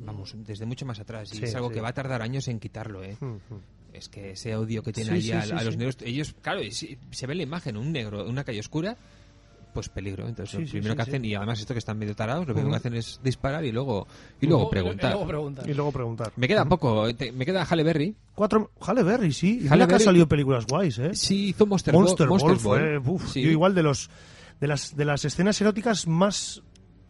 B: vamos, desde mucho más atrás. Y
A: Sí,
B: es algo
A: sí.
B: que va a tardar años en quitarlo, ¿eh?
A: Mm, mm.
B: Es que ese odio que tiene
A: Sí,
B: ahí
A: sí,
B: a,
A: sí,
B: a los
A: sí.
B: negros, ellos, claro, y si se ve en la imagen un negro en una calle oscura, pues peligro. Entonces,
A: Sí,
B: lo
A: sí,
B: primero
A: sí,
B: que
A: sí.
B: hacen, y además esto que están medio tarados, lo primero
A: Ujú.
B: que hacen es disparar y luego y luego
C: Luego-
B: preguntar.
C: y luego preguntar.
A: Y luego preguntar.
B: Me queda poco, te- me queda Halle Berry.
A: Cuatro... Halle Berry, sí. Y
B: Halle
A: mira que ha
B: Berry-
A: salido películas guays, ¿eh?
B: Sí, hizo Monster,
A: Monster,
B: Ball.
A: Wolf,
B: Ball.
A: eh, uf,
B: Sí.
A: yo igual de los de las de las escenas eróticas más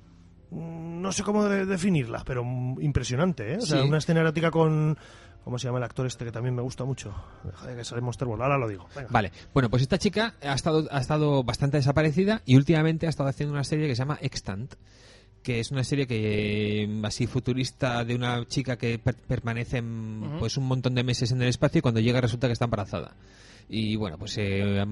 A: mm, no sé cómo de- definirla, pero mm, impresionante, ¿eh? O sea,
B: Sí.
A: una escena erótica con ¿cómo se llama el actor este que también me gusta mucho? Deja de que sale Monster Ball, ahora lo digo. Venga.
B: Vale, bueno, pues esta chica ha estado, ha estado bastante desaparecida y últimamente ha estado haciendo una serie que se llama Extant, que es una serie que eh, así futurista de una chica que per- permanece mm,
C: Ujú.
B: pues un montón de meses en el espacio y cuando llega resulta que está embarazada. Y bueno, pues eh,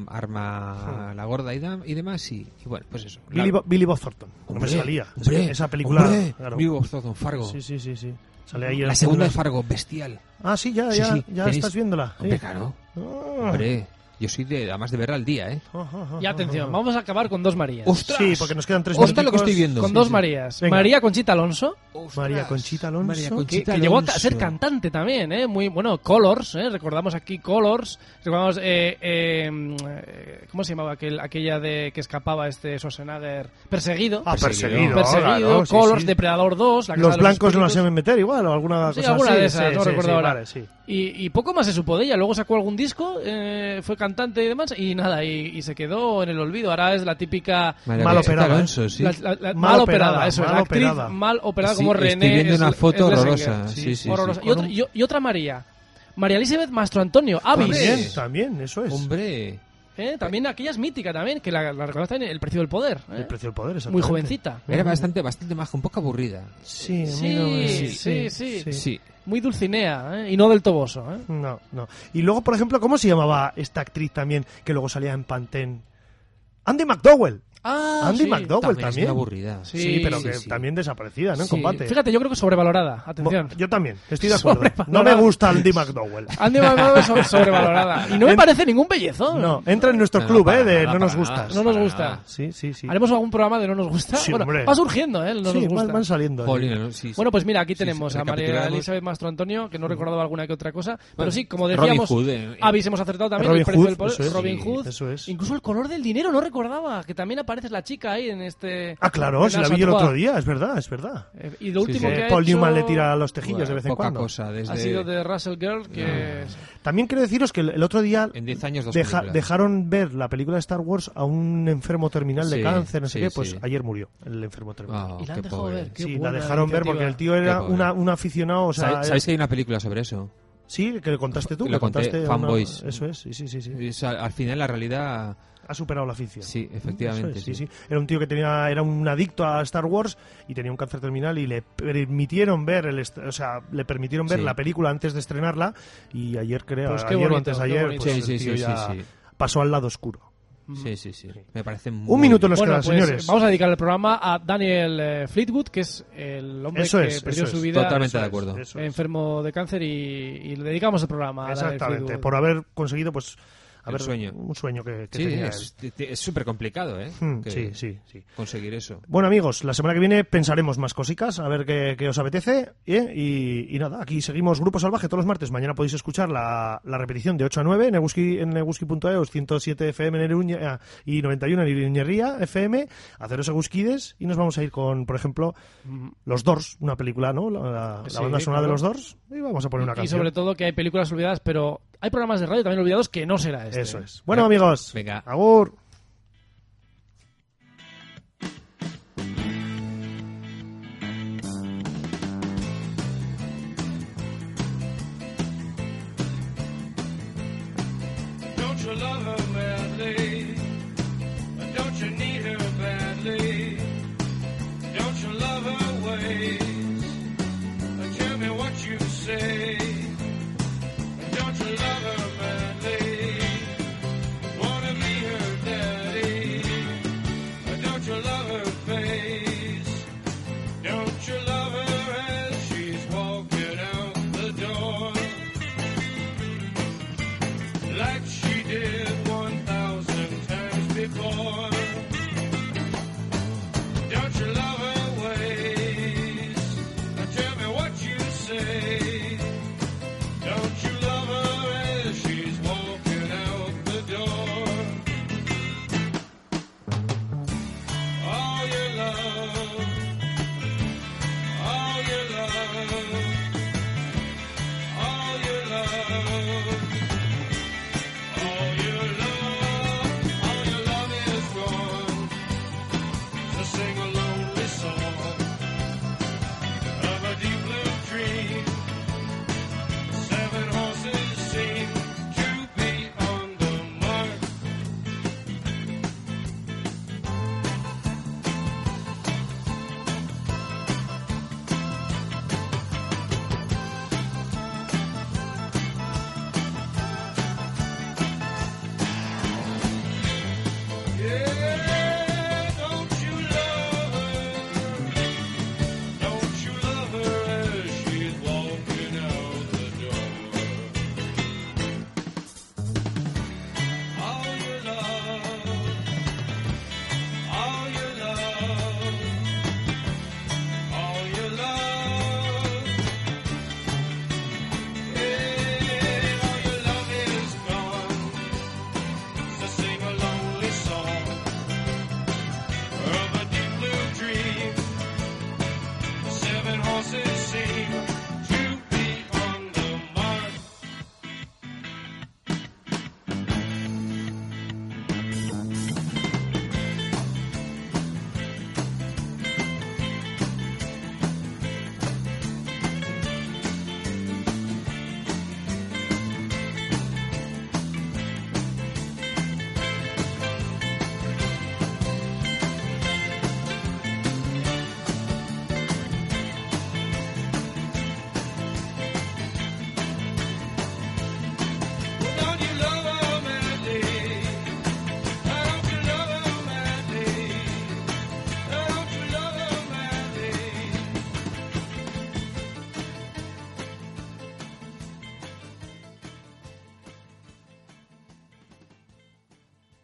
B: arma la gorda y, da- y demás y, y bueno, pues eso.
A: Billy,
B: La-
A: Bo- Billy Bob Thornton, no me
B: Hombre,
A: salía. Es
B: hombre,
A: que esa película,
B: hombre,
A: claro.
B: Billy Bob Thornton, Fargo.
A: Sí, sí, sí, sí. Sale ahí
B: La
A: en-
B: segunda de
A: en-
B: Fargo, bestial.
A: Ah, sí, ya,
B: Sí,
A: ya,
B: sí,
A: ya
B: tenéis-
A: estás viéndola.
B: Hombre,
A: Eh.
B: claro.
A: Ah.
B: Hombre, yo soy de, además de verla al día, ¿eh?
A: Ajá, ajá,
C: Y atención,
A: ajá.
C: vamos a acabar con dos Marías.
B: ¡Ostras!
A: Sí, porque nos quedan tres
B: Ostras, lo que
A: minuticos.
B: estoy viendo.
C: Con
B: Sí,
C: dos
B: sí.
C: Marías.
A: Venga.
C: María Conchita Alonso,
A: María Conchita Alonso.
B: María
C: que,
B: Conchita
C: que llegó a
B: Alonso.
C: ser cantante también, ¿eh? Muy bueno, Colors, ¿eh? Recordamos aquí Colors, recordamos, eh, eh, eh, ¿cómo se llamaba aquel, aquella de que escapaba este Schwarzenegger? Perseguido.
A: Ah, perseguido.
C: Perseguido,
A: claro, sí,
C: Colors,
A: sí.
C: Depredador dos, la Casa
A: Los
C: de
A: blancos no la
C: Espíritus.
A: saben meter igual o alguna
C: Sí,
A: cosa
C: alguna
A: así.
C: de esas,
A: Sí,
C: no
A: sí,
C: recuerdo
A: sí,
C: ahora.
A: vale, sí.
C: Y, y poco más se supo de ella. Luego sacó algún disco, eh, fue cantante y demás, y nada, y, y se quedó en el olvido. Ahora es la típica...
B: María
A: Mal
B: Conchita
A: operada,
B: Alonso, sí.
C: la- la- la-
A: Mal
C: mal operada,
A: operada,
C: eso es,
A: mal
C: la actriz
A: operada.
C: mal operada
B: Sí,
C: como
B: estoy
C: René.
B: viendo una
C: Sl-
B: foto
C: Schlesinger.
B: horrorosa. Sí, sí,
C: Horrorosa.
B: sí.
C: Y, otra, y, y otra María. María Elizabeth Mastro Antonio, Avis.
A: También, también, eso es.
B: Hombre,
C: ¿Eh? También aquella es mítica también, que la, la recordás también, El precio del poder. ¿eh?
A: El precio del poder,
C: Muy
A: exactamente.
C: jovencita.
B: era bastante, bastante maja, un poco aburrida.
A: Sí, a mí
C: Sí,
A: no me-
C: sí, sí.
B: Sí.
C: Muy dulcinea, ¿eh? Y no del toboso. ¿eh?
A: No, no. Y luego, por ejemplo, ¿cómo se llamaba esta actriz también que luego salía en Pantene? Andy McDowell.
C: Ah,
A: Andy
C: sí.
A: McDowell
B: También,
A: también.
B: es muy aburrida.
C: Sí,
A: Sí, pero que
B: sí, sí.
A: también desaparecida, ¿no? En
C: Sí.
A: combate.
C: Fíjate, yo creo que sobrevalorada. Atención.
A: Bueno, yo también, estoy de acuerdo.
C: Sobrevalorada.
A: No me gusta Andy McDowell.
C: Andy McDowell so- sobrevalorada. Y no me
A: En-
C: parece ningún bellezón.
A: No, entra en nuestro
B: No, no,
A: club,
B: para
A: ¿eh? De
B: nada,
A: no nos
B: para
A: gustas.
B: nada.
C: No nos
B: Para
C: gusta.
B: nada.
A: Sí, sí, sí.
C: ¿Haremos algún programa de no nos gusta?
A: Sí,
C: bueno,
A: hombre.
C: va surgiendo, ¿eh? el No
A: Sí,
C: nos
A: van,
C: gusta.
A: van saliendo.
B: Jolín, ¿no? Sí, sí.
C: Bueno, pues mira, aquí
B: Sí, sí,
C: tenemos a María
B: recapitulamos.
C: Elizabeth Mastro Antonio, que no recordaba alguna que otra cosa. Pero
B: Bueno,
C: sí, como
B: Robin
C: decíamos,
B: Hood, eh,
C: Avis hemos acertado también.
A: Robin
C: El precio
A: Hood,
C: del poder,
A: eso es.
C: Robin
A: Sí,
C: Hood.
A: eso es.
C: Incluso el color del dinero no recordaba, que también aparece la chica ahí en este...
A: Ah, claro,
C: en
A: se la vi el
C: Asatoa.
A: otro día, es verdad, es verdad.
C: Eh, Y lo
B: Sí,
C: último
B: sí.
C: que
A: Que
C: ha
A: Paul
C: hecho
A: Newman le tira los tejillos
B: Bueno,
A: de vez en
B: poca
A: cuando.
B: cosa, desde...
C: ha sido de Russell Girl, que...
A: También quiero deciros que el, el otro día
B: En diez años dos
A: deja-
B: películas.
A: dejaron ver la película de Star Wars a un enfermo terminal de
B: Sí,
A: cáncer, no sé
B: sí,
A: qué, pues
B: sí.
A: ayer murió el enfermo terminal.
B: Ah,
C: Y la han
B: qué
C: dejado
B: pobre.
C: ver. Qué
A: Sí, la
C: buena
A: dejaron ver porque
C: iniciativa.
A: el tío era
B: Qué pobre.
A: una, un aficionado, o sea,
B: ¿Sabéis,
A: era-
B: sabéis que hay una película sobre eso?
A: sí, que le contaste tú,
B: Lo
A: le
B: conté,
A: contaste a
B: Fanboys.
A: una- eso es, sí, sí, sí, sí.
B: Es, al, al final, la realidad...
A: Ha superado la ficción.
B: Sí, efectivamente.
A: Eso es, sí,
B: sí.
A: sí. Era un tío que tenía, era un adicto a Star Wars y tenía un cáncer terminal y le permitieron ver el, est- o sea, le permitieron ver
B: Sí.
A: la película antes de estrenarla y ayer creo,
C: Pues qué
A: ayer o
C: bonito,
A: antes de
C: qué
A: ayer,
C: bonito.
A: pues
B: Sí,
A: el
B: sí,
A: tío
B: sí,
A: ya
B: sí, sí.
A: pasó al lado oscuro.
B: Sí, sí, sí. Me parece muy...
A: Un minuto nos
C: Bueno,
A: queda,
C: pues
A: señores.
C: vamos a dedicar el programa a Daniel eh, Fleetwood, que es el hombre
A: Eso
C: que
A: es,
C: perdió
A: eso
C: su
A: es.
C: vida
B: Totalmente
A: Eso
B: de
A: es,
B: acuerdo.
A: eso es.
C: enfermo de cáncer y, y le dedicamos el programa a Daniel
A: Exactamente,
C: Fleetwood.
A: por haber conseguido pues
B: El
A: haber,
B: sueño.
A: un sueño que, que
B: Sí,
A: tenía
B: es
A: él.
B: es súper complicado, ¿eh?
A: Hmm,
B: Que
A: sí, sí, sí.
B: Conseguir eso.
A: Bueno, amigos, la semana que viene pensaremos más cositas, a ver qué, qué os apetece. ¿eh? Y, y nada, aquí seguimos Grupo Salvaje todos los martes. Mañana podéis escuchar la, la repetición de ocho a nueve en neguski, en neguski punto e u, ciento siete F M en Iruña y noventa y uno en Iruñerría F M. Haceros egusquides y nos vamos a ir con, por ejemplo, Los Doors, una película, ¿no? La, la- la
C: Sí,
A: banda sonora
C: claro.
A: de Los Doors. Y vamos a poner una
C: Y
A: canción.
C: sobre todo que hay películas olvidadas, pero hay programas de radio también olvidados que no será este.
A: Eso es. Bueno, amigos,
B: Venga.
A: agur.
D: Don't you love her madly? Don't you need